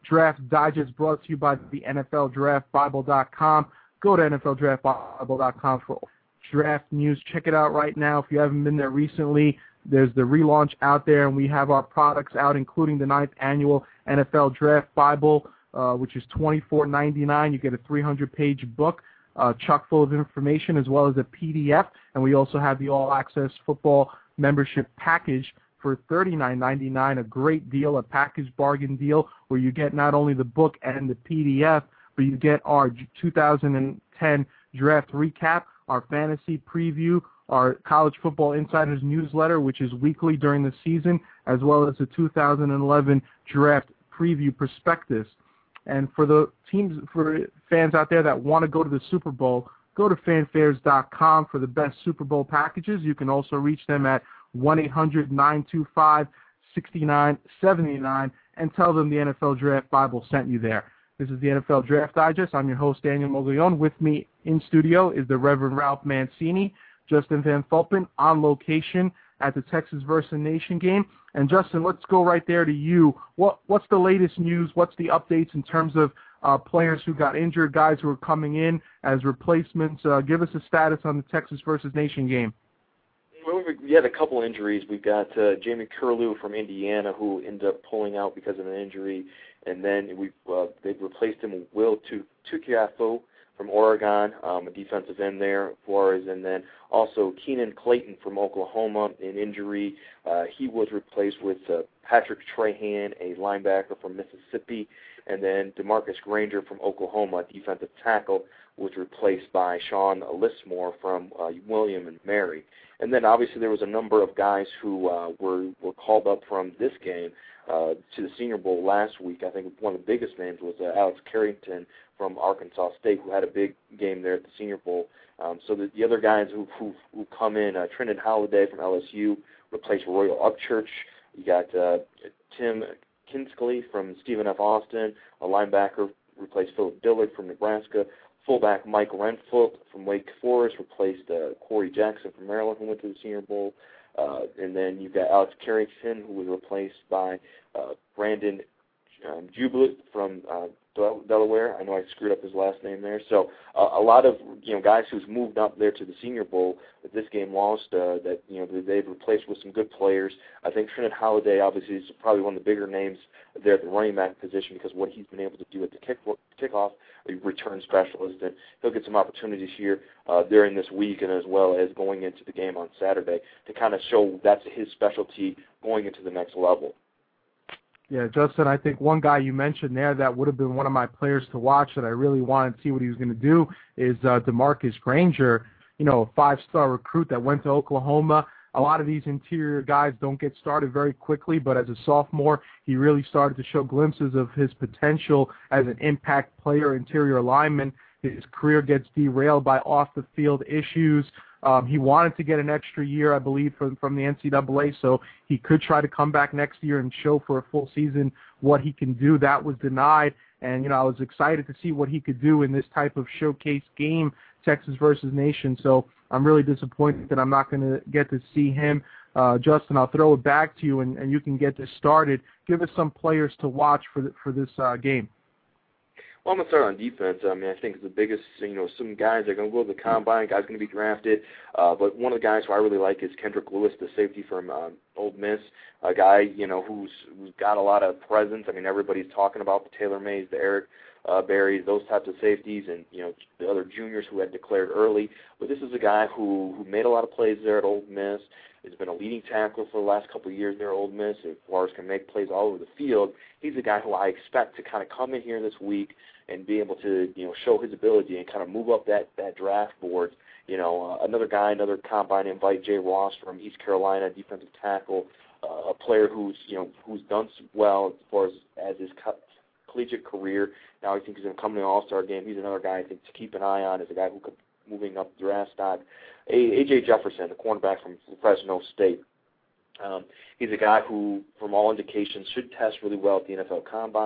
Draft Digest brought to you by the NFLDraftBible.com. Go to NFLDraftBible.com for draft news. Check it out right now. If you haven't been there recently, there's the relaunch out there, and we have our products out, including the 9th annual NFL Draft Bible, which is $24.99. You get a 300-page book chock full of information as well as a PDF, and we also have the All-Access Football membership package for $39.99, a great deal, a package bargain deal where you get not only the book and the PDF, but you get our 2010 draft recap, our fantasy preview, our College Football Insiders newsletter, which is weekly during the season, as well as the 2011 draft preview prospectus. And for the fans out there that want to go to the Super Bowl, go to fanfares.com for the best Super Bowl packages. You can also reach them at 1-800-925-6979 and tell them the NFL Draft Bible sent you there. This is the NFL Draft Digest. I'm your host, Daniel Moglione. With me in studio is the Reverend Ralph Mancini, Justin Van Fulpen on location at the Texas vs. Nation game. And Justin, let's go right there to you. What's the latest news? What's the updates in terms of players who got injured, guys who are coming in as replacements? Give us a status on the Texas vs. Nation game.
Well, we had a couple injuries. We've got Jamie Curlew from Indiana, who ended up pulling out because of an injury, and then they've replaced him with Will Tukiafu from Oregon, a defensive end there, Flores, and then also Keenan Clayton from Oklahoma, an injury. He was replaced with Patrick Trahan, a linebacker from Mississippi, and then DeMarcus Granger from Oklahoma, defensive tackle, was replaced by Sean Lismore from William and Mary. And then obviously there was a number of guys who were called up from this game to the Senior Bowl last week. I think one of the biggest names was Alex Carrington from Arkansas State, who had a big game there at the Senior Bowl. So the other guys who come in, Trenton Holiday from LSU replaced Royal Upchurch. You got Tim Kinsley from Stephen F. Austin, a linebacker, replaced Philip Dillard from Nebraska. Fullback Mike Renfoot from Wake Forest replaced Corey Jackson from Maryland, who went to the Senior Bowl. And then you've got Alex Carrington, who was replaced by Brandon Jubilee from Delaware. I know I screwed up his last name there. So a lot of guys who's moved up there to the Senior Bowl that this game lost that they've replaced with some good players. I think Trenton Holiday obviously is probably one of the bigger names there at the running back position because what he's been able to do at the kickoff, a return specialist, and he'll get some opportunities here during this week and as well as going into the game on Saturday to kind of show that's his specialty going into the next level.
Yeah, Justin, I think one guy you mentioned there that would have been one of my players to watch that I really wanted to see what he was going to do is DeMarcus Granger, a five-star recruit that went to Oklahoma. A lot of these interior guys don't get started very quickly, but as a sophomore, he really started to show glimpses of his potential as an impact player, interior lineman. His career gets derailed by off-the-field issues. He wanted to get an extra year, I believe, from the NCAA, so he could try to come back next year and show for a full season what he can do. That was denied, and, I was excited to see what he could do in this type of showcase game, Texas versus Nation. So I'm really disappointed that I'm not going to get to see him. Justin, I'll throw it back to you, and you can get this started. Give us some players to watch for this game.
Well, I'm going to start on defense. I think the biggest, some guys are going to go to the combine, guys going to be drafted. But one of the guys who I really like is Kendrick Lewis, the safety from Ole Miss, a guy, who's got a lot of presence. Everybody's talking about the Taylor Mays, the Eric Berry, those types of safeties, and, the other juniors who had declared early. But this is a guy who made a lot of plays there at Ole Miss. Has been a leading tackler for the last couple of years there at Ole Miss. As far as can make plays all over the field, he's a guy who I expect to kind of come in here this week and be able to, show his ability and kind of move up that draft board. Another guy, another combine invite, Jay Ross from East Carolina, defensive tackle, a player who's done well as far as his collegiate career. Now I think he's going to come to an all-star game. He's another guy I think to keep an eye on as a guy who could moving up the draft stock. A.J. Jefferson, the cornerback from Fresno State. He's a guy who, from all indications, should test really well at the NFL Combine.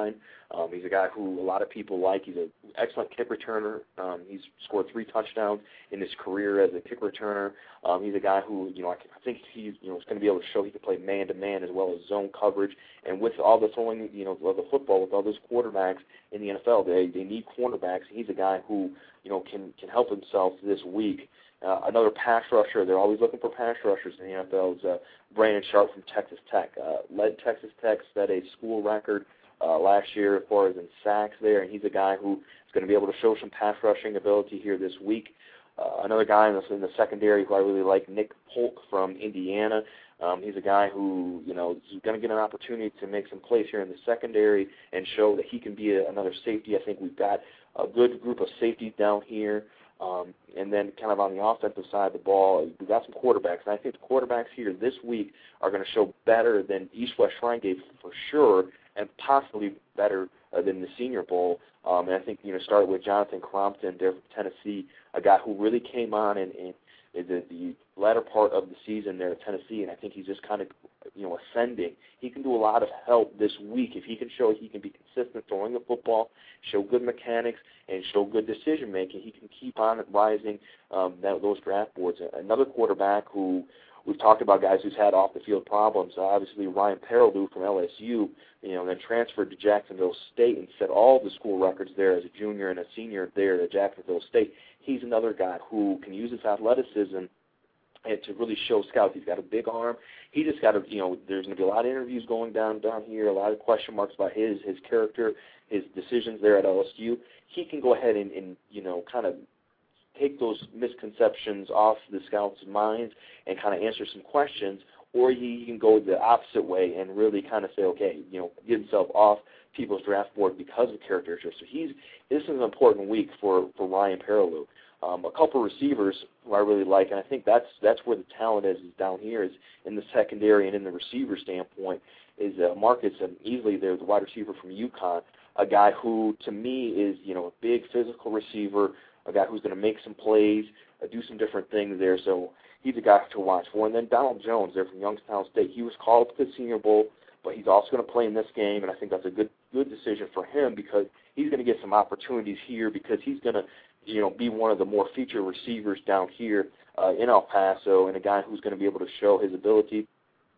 He's a guy who a lot of people like. He's an excellent kick returner. He's scored 3 touchdowns in his career as a kick returner. He's a guy who, I think he's, is going to be able to show he can play man-to-man as well as zone coverage. And with all the throwing, of the football, with all those quarterbacks in the NFL, they need cornerbacks. He's a guy who, can help himself this week. Another pass rusher, they're always looking for pass rushers in the NFL, is Brandon Sharp from Texas Tech. Led Texas Tech, set a school record last year as far as in sacks there, and he's a guy who is going to be able to show some pass rushing ability here this week. Another guy in the secondary who I really like, Nick Polk from Indiana. He's a guy who, is going to get an opportunity to make some plays here in the secondary and show that he can be another safety. I think we've got a good group of safeties down here. And then kind of on the offensive side of the ball, we've got some quarterbacks. And I think the quarterbacks here this week are going to show better than East-West Shrine gave for sure, and possibly better than the Senior Bowl. And I think, start with Jonathan Crompton there from Tennessee, a guy who really came on in the latter part of the season there at Tennessee, and I think he's just kind of, ascending. He can do a lot of help this week if he can show he can be consistent throwing the football, show good mechanics, and show good decision-making. He can keep on rising those draft boards. Another quarterback who we've talked about, guys who's had off-the-field problems, obviously Ryan Perrilloux from LSU, then transferred to Jacksonville State and set all the school records there as a junior and a senior there at Jacksonville State. He's another guy who can use his athleticism and to really show scouts. He's got a big arm. He just got to, there's going to be a lot of interviews going down here, a lot of question marks about his character, his decisions there at LSU. He can go ahead and kind of take those misconceptions off the scouts' minds and kind of answer some questions, or he can go the opposite way and really kind of say, okay, get himself off people's draft board because of character. So this is an important week for Ryan Perrilloux. A couple receivers who I really like, and I think that's where the talent is down here, is in the secondary and in the receiver standpoint, is Marcus Easley there, the wide receiver from UConn, a guy who, to me, is a big physical receiver, a guy who's going to make some plays, do some different things there. So he's a guy to watch for. And then Donald Jones there from Youngstown State. He was called to the Senior Bowl, but he's also going to play in this game, and I think that's a good decision for him because he's going to get some opportunities here because he's going to be one of the more featured receivers down here in El Paso, and a guy who's going to be able to show his ability.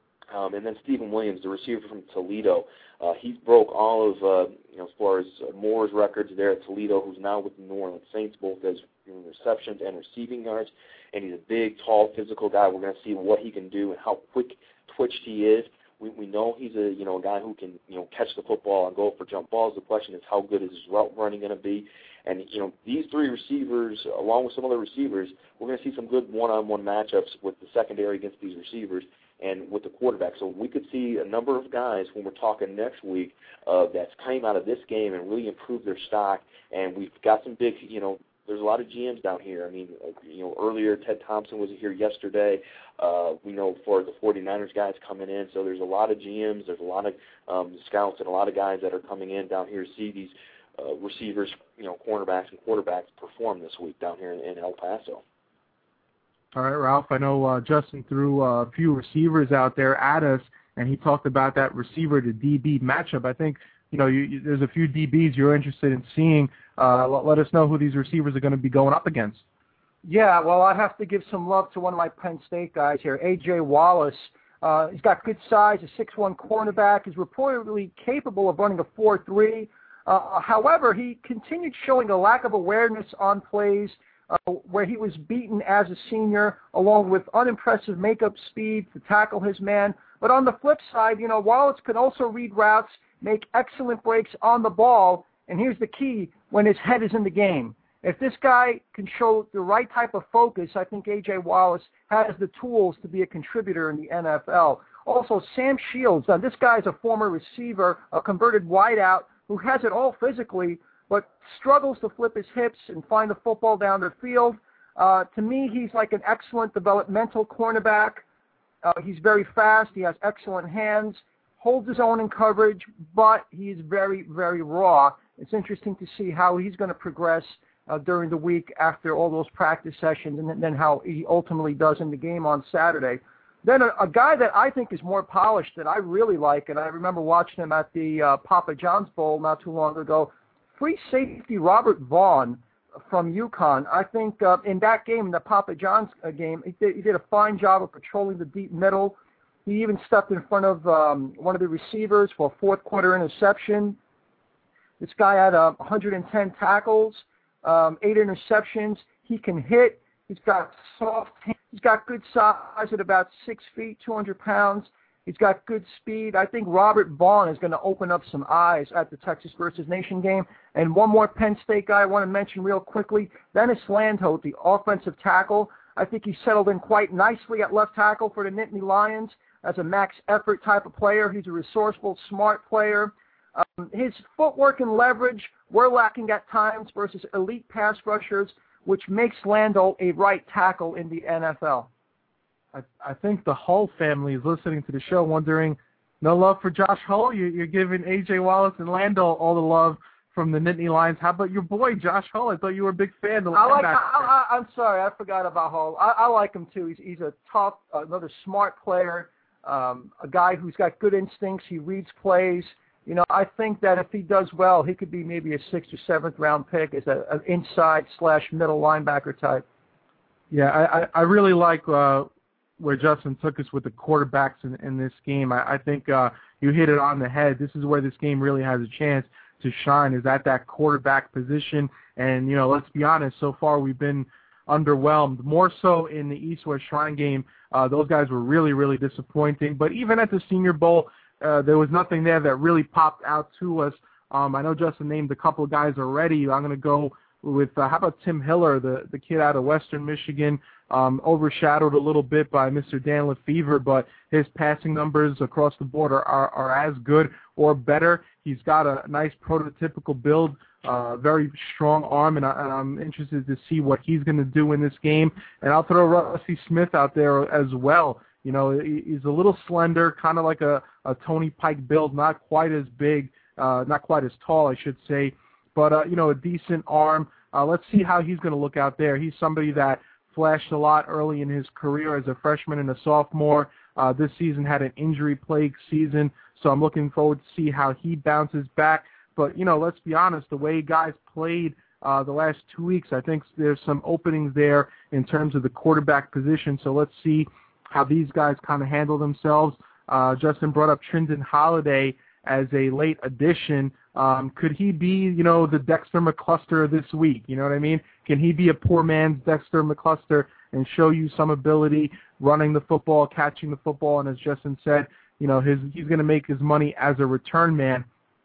And then Stephen Williams, the receiver from Toledo, he broke all of, as far as Moore's records there at Toledo, who's now with the New Orleans Saints, both as receptions and receiving yards. And he's a big, tall, physical guy. We're going to see what he can do and how quick-twitched he is. We know he's a guy who can catch the football and go for jump balls. The question is how good is his route running going to be? And these three receivers, along with some other receivers, we're going to see some good one-on-one matchups with the secondary against these receivers and with the quarterback. So we could see a number of guys when we're talking next week that's came out of this game and really improved their stock. And we've got some big, there's a lot of GMs down here. I mean, earlier Ted Thompson was here yesterday. We know for the 49ers guys coming in. So there's a lot of GMs. There's a lot of scouts and a lot of guys that are coming in down here to see these receivers, cornerbacks and quarterbacks perform this week down here in El Paso.
All right, Ralph, I know Justin threw a few receivers out there at us, and he talked about that receiver to DB matchup. I think, there's a few DBs you're interested in seeing. Let us know who these receivers are going to be going up against.
Yeah, well, I have to give some love to one of my Penn State guys here, A.J. Wallace. He's got good size, a 6'1" cornerback. He's reportedly capable of running a 4.3. However, he continued showing a lack of awareness on plays where he was beaten as a senior, along with unimpressive makeup speed to tackle his man. But on the flip side, Wallace can also read routes, make excellent breaks on the ball, and here's the key, when his head is in the game. If this guy can show the right type of focus, I think A.J. Wallace has the tools to be a contributor in the NFL. Also, Sam Shields, this guy's a former receiver, a converted wideout, who has it all physically, but struggles to flip his hips and find the football down the field. To me, he's like an excellent developmental cornerback. He's very fast. He has excellent hands, holds his own in coverage, but he is very, very raw. It's interesting to see how he's going to progress during the week after all those practice sessions and then how he ultimately does in the game on Saturday. Then a guy that I think is more polished that I really like, and I remember watching him at the Papa John's Bowl not too long ago, free safety Robert Vaughn from UConn. I think in that game, the Papa John's game, he did a fine job of patrolling the deep middle. He even stepped in front of one of the receivers for a fourth quarter interception. This guy had 110 tackles, 8 interceptions. He can hit. He's got soft hands. He's got good size at about 6 feet, 200 pounds. He's got good speed. I think Robert Vaughn is going to open up some eyes at the Texas versus Nation game. And one more Penn State guy I want to mention real quickly, Dennis Landholt, the offensive tackle. I think he settled in quite nicely at left tackle for the Nittany Lions as a max effort type of player. He's a resourceful, smart player. His footwork and leverage were lacking at times versus elite pass rushers, which makes Landau a right tackle in the NFL.
I think the Hull family is listening to the show wondering, no love for Josh Hull? You're giving A.J. Wallace and Landau all the love from the Nittany Lions. How about your boy, Josh Hull? I thought you were a big fan.
I'm sorry, I forgot about Hull. I like him, too. He's a tough, another smart player, a guy who's got good instincts. He reads plays. You know, I think that if he does well, he could be maybe a 6th or 7th round pick as an inside/middle linebacker type.
Yeah, I really like where Justin took us with the quarterbacks in this game. I think you hit it on the head. This is where this game really has a chance to shine, is at that quarterback position. And, you know, let's be honest, so far we've been underwhelmed, more so in the East-West Shrine game. Those guys were really, really disappointing. But even at the Senior Bowl, there was nothing there that really popped out to us. I know Justin named a couple of guys already. I'm going to go with, how about Tim Hiller, the kid out of Western Michigan, overshadowed a little bit by Mr. Dan Lefevre, but his passing numbers across the board are as good or better. He's got a nice prototypical build, very strong arm, and I'm interested to see what he's going to do in this game. And I'll throw Rusty Smith out there as well. You know, he's a little slender, kind of like a Tony Pike build, not quite as big, not quite as tall, I should say, but, you know, a decent arm. Let's see how he's going to look out there. He's somebody that flashed a lot early in his career as a freshman and a sophomore. This season had an injury-plagued season, so I'm looking forward to see how he bounces back. But, you know, let's be honest, the way guys played the last 2 weeks, I think there's some openings there in terms of the quarterback position, so let's see how these guys kind of handle themselves. Justin brought up Trindon Holliday as a late addition. Could he be, you know, the Dexter McCluster this week? You know what I mean? Can he be a poor man's Dexter McCluster and show you some ability running the football, catching the football, and as Justin said, you know, he's going to make his money as a return man.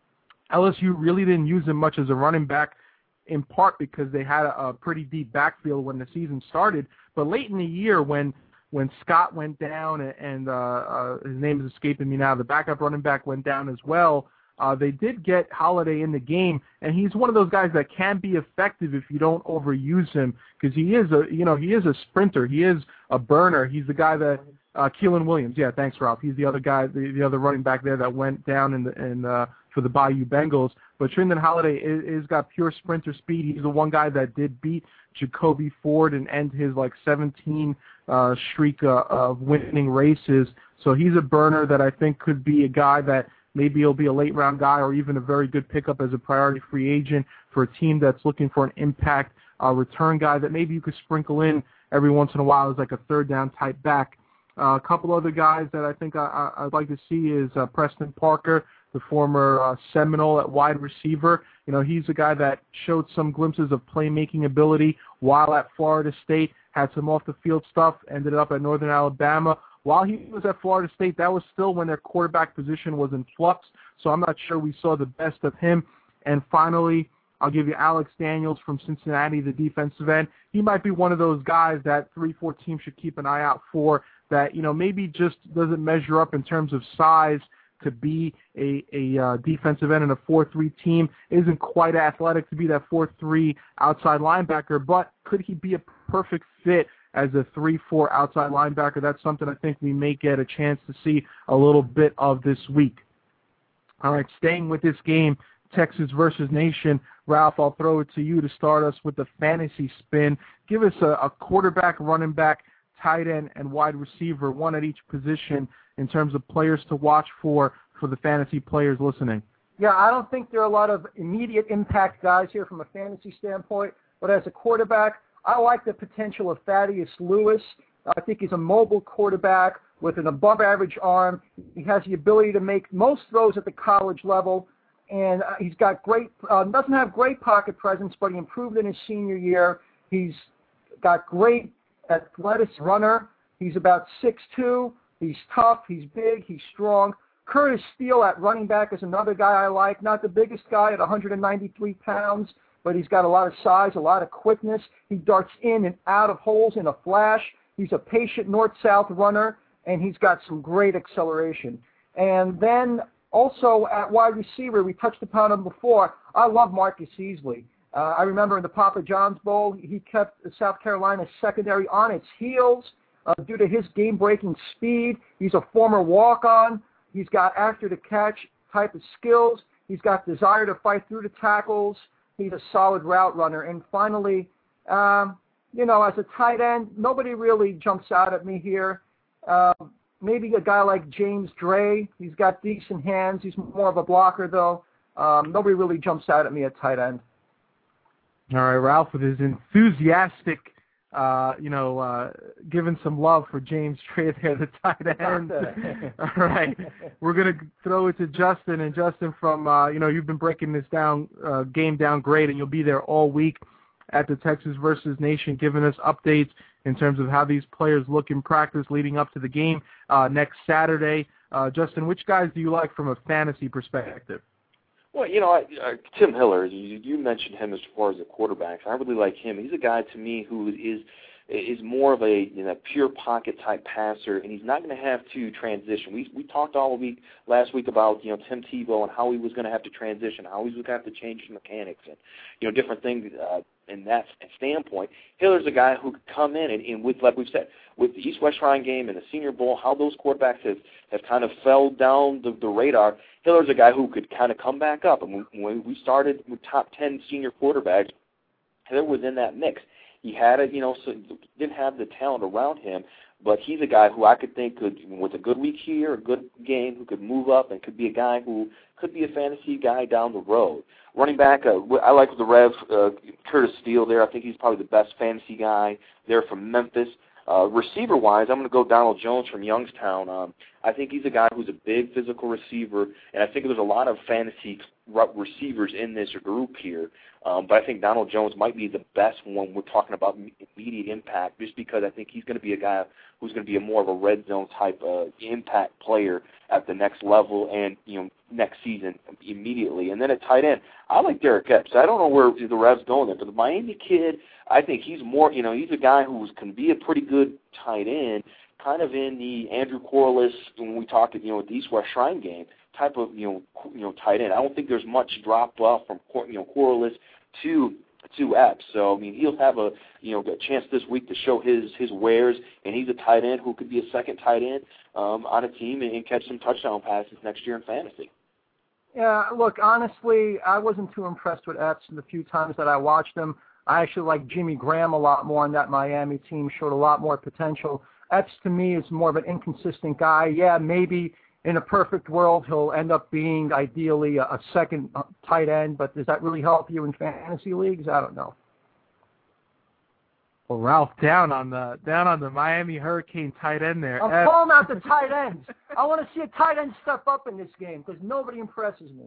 LSU really didn't use him much as a running back, in part because they had a pretty deep backfield when the season started. But late in the year when Scott went down and his name is escaping me now, the backup running back went down as well, they did get Holliday in the game, and he's one of those guys that can be effective if you don't overuse him, because he is a sprinter, he is a burner. He's the guy that Keelan Williams, yeah, thanks Ralph. He's the other guy, the other running back there that went down for the Bayou Bengals. But Trindon Holliday is got pure sprinter speed. He's the one guy that did beat Jacoby Ford and end his 17 streak of winning races. So he's a burner that I think could be a guy that maybe he'll be a late round guy or even a very good pickup as a priority free agent for a team that's looking for an impact return guy that maybe you could sprinkle in every once in a while as like a third down type back. A couple other guys that I think I'd like to see is Preston Parker, the former Seminole at wide receiver. You know, he's a guy that showed some glimpses of playmaking ability while at Florida State, had some off-the-field stuff, ended up at Northern Alabama. While he was at Florida State, that was still when their quarterback position was in flux, so I'm not sure we saw the best of him. And finally, I'll give you Alex Daniels from Cincinnati, the defensive end. He might be one of those guys that 3-4 teams should keep an eye out for that, you know, maybe just doesn't measure up in terms of size to be a defensive end in a 4-3 team, isn't quite athletic to be that 4-3 outside linebacker, but could he be a perfect fit as a 3-4 outside linebacker? That's something I think we may get a chance to see a little bit of this week. All right, staying with this game, Texas versus Nation. Ralph, I'll throw it to you to start us with the fantasy spin. Give us a quarterback, running back, tight end, and wide receiver, one at each position in terms of players to watch for the fantasy players listening?
Yeah, I don't think there are a lot of immediate impact guys here from a fantasy standpoint, but as a quarterback, I like the potential of Thaddeus Lewis. I think he's a mobile quarterback with an above-average arm. He has the ability to make most throws at the college level, and he's got doesn't have great pocket presence, but he improved in his senior year. He's got great athletic runner. He's about 6'2". He's tough. He's big. He's strong. Curtis Steele at running back is another guy I like. Not the biggest guy at 193 pounds, but he's got a lot of size, a lot of quickness. He darts in and out of holes in a flash. He's a patient north-south runner, and he's got some great acceleration. And then also at wide receiver, we touched upon him before, I love Marcus Easley. I remember in the Papa John's Bowl, he kept South Carolina's secondary on its heels due to his game-breaking speed. He's a former walk-on. He's got after-the-catch type of skills. He's got desire to fight through the tackles. He's a solid route runner. And finally, as a tight end, nobody really jumps out at me here. Maybe a guy like James Dre. He's got decent hands. He's more of a blocker, though. Nobody really jumps out at me at tight end.
All right, Ralph, with his enthusiastic, giving some love for James Dre there, the tight end. All right, we're going to throw it to Justin. And Justin, from, you've been breaking this game down great, and you'll be there all week at the Texas versus Nation, giving us updates in terms of how these players look in practice leading up to the game next Saturday. Justin, which guys do you like from a fantasy perspective?
Well, Tim Hiller, you mentioned him as far as the quarterbacks. I really like him. He's a guy to me who is more of a pure pocket type passer, and he's not going to have to transition. We talked all week last week about Tim Tebow and how he was going to have to transition, how he was going to have to change his mechanics and different things. In that standpoint, Hiller's a guy who could come in and with, like we've said, with the East-West Shrine game and the Senior Bowl, how those quarterbacks have kind of fell down the radar. Hiller's a guy who could kind of come back up. And when we started with top 10 senior quarterbacks, Hiller was in that mix. He had didn't have the talent around him, but he's a guy who I could think could, with a good week here, a good game, who could move up and could be a guy who could be a fantasy guy down the road. Running back, I like the Rev, Curtis Steele there. I think he's probably the best fantasy guy there from Memphis. Receiver-wise, I'm going to go Donald Jones from Youngstown. I think he's a guy who's a big physical receiver, and I think there's a lot of fantasy receivers in this group here. But I think Donald Jones might be the best one. We're talking about immediate impact, just because I think he's going to be a guy who's going to be more of a red zone type impact player at the next level and next season immediately. And then at tight end, I like Derek Epps. I don't know where the Revs going there, but the Miami kid, I think he's more. He's a guy who can be a pretty good tight end, kind of in the Andrew Corliss when we talked at the East-West Shrine game type of tight end. I don't think there's much drop off from Corliss to Epps. So he'll have a chance this week to show his wares, and he's a tight end who could be a second tight end on a team and catch some touchdown passes next year in fantasy.
Yeah, look, honestly, I wasn't too impressed with Epps the few times that I watched him. I actually like Jimmy Graham a lot more on that Miami team, showed a lot more potential. Epps, to me, is more of an inconsistent guy. Yeah, maybe in a perfect world he'll end up being ideally a second tight end, but does that really help you in fantasy leagues? I don't know.
Well, Ralph, down on the Miami Hurricane tight end there.
I'm calling out the tight ends. I want to see a tight end step up in this game because nobody impresses me.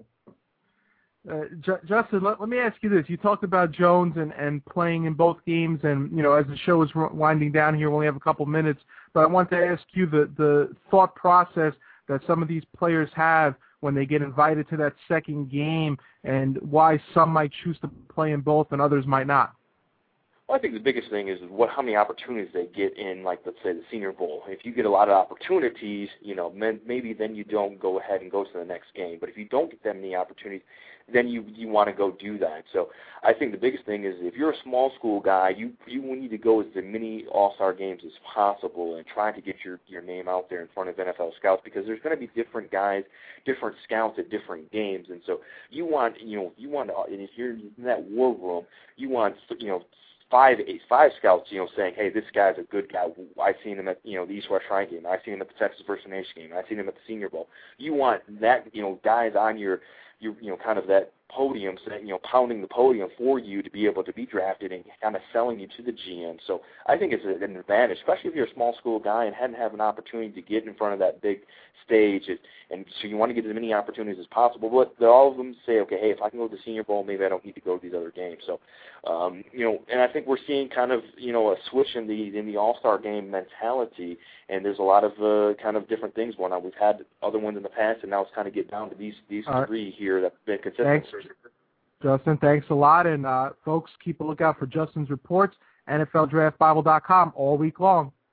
Justin, let me ask you this. You talked about Jones and playing in both games, and as the show is winding down here, we only have a couple minutes, but I want to ask you the thought process that some of these players have when they get invited to that second game, and why some might choose to play in both and others might not.
Well, I think the biggest thing is how many opportunities they get in, like, let's say, the Senior Bowl. If you get a lot of opportunities, maybe then you don't go ahead and go to the next game. But if you don't get that many opportunities, then you want to go do that. So I think the biggest thing is if you're a small school guy, you need to go as many all-star games as possible and try to get your name out there in front of NFL scouts, because there's going to be different guys, different scouts at different games. And so you want, and if you're in that war room, you want, five scouts, saying, hey, this guy's a good guy. I've seen him at, the East West Shrine game. I've seen him at the Texas First Nation game. I've seen him at the Senior Bowl. You want that, guys on your kind of that podium, pounding the podium for you to be able to be drafted and kind of selling you to the GM. So I think it's an advantage, especially if you're a small school guy and hadn't had an opportunity to get in front of that big stage. And so you want to get as many opportunities as possible. But all of them say, okay, hey, if I can go to the Senior Bowl, maybe I don't need to go to these other games. So, and I think we're seeing kind of, a switch in the All-Star game mentality. And there's a lot of kind of different things going on. We've had other ones in the past, and now it's kind of get down to these three here that have been consistent.
Thanks, Justin. Thanks a lot. And, folks, keep a lookout for Justin's reports, NFLDraftBible.com all week long.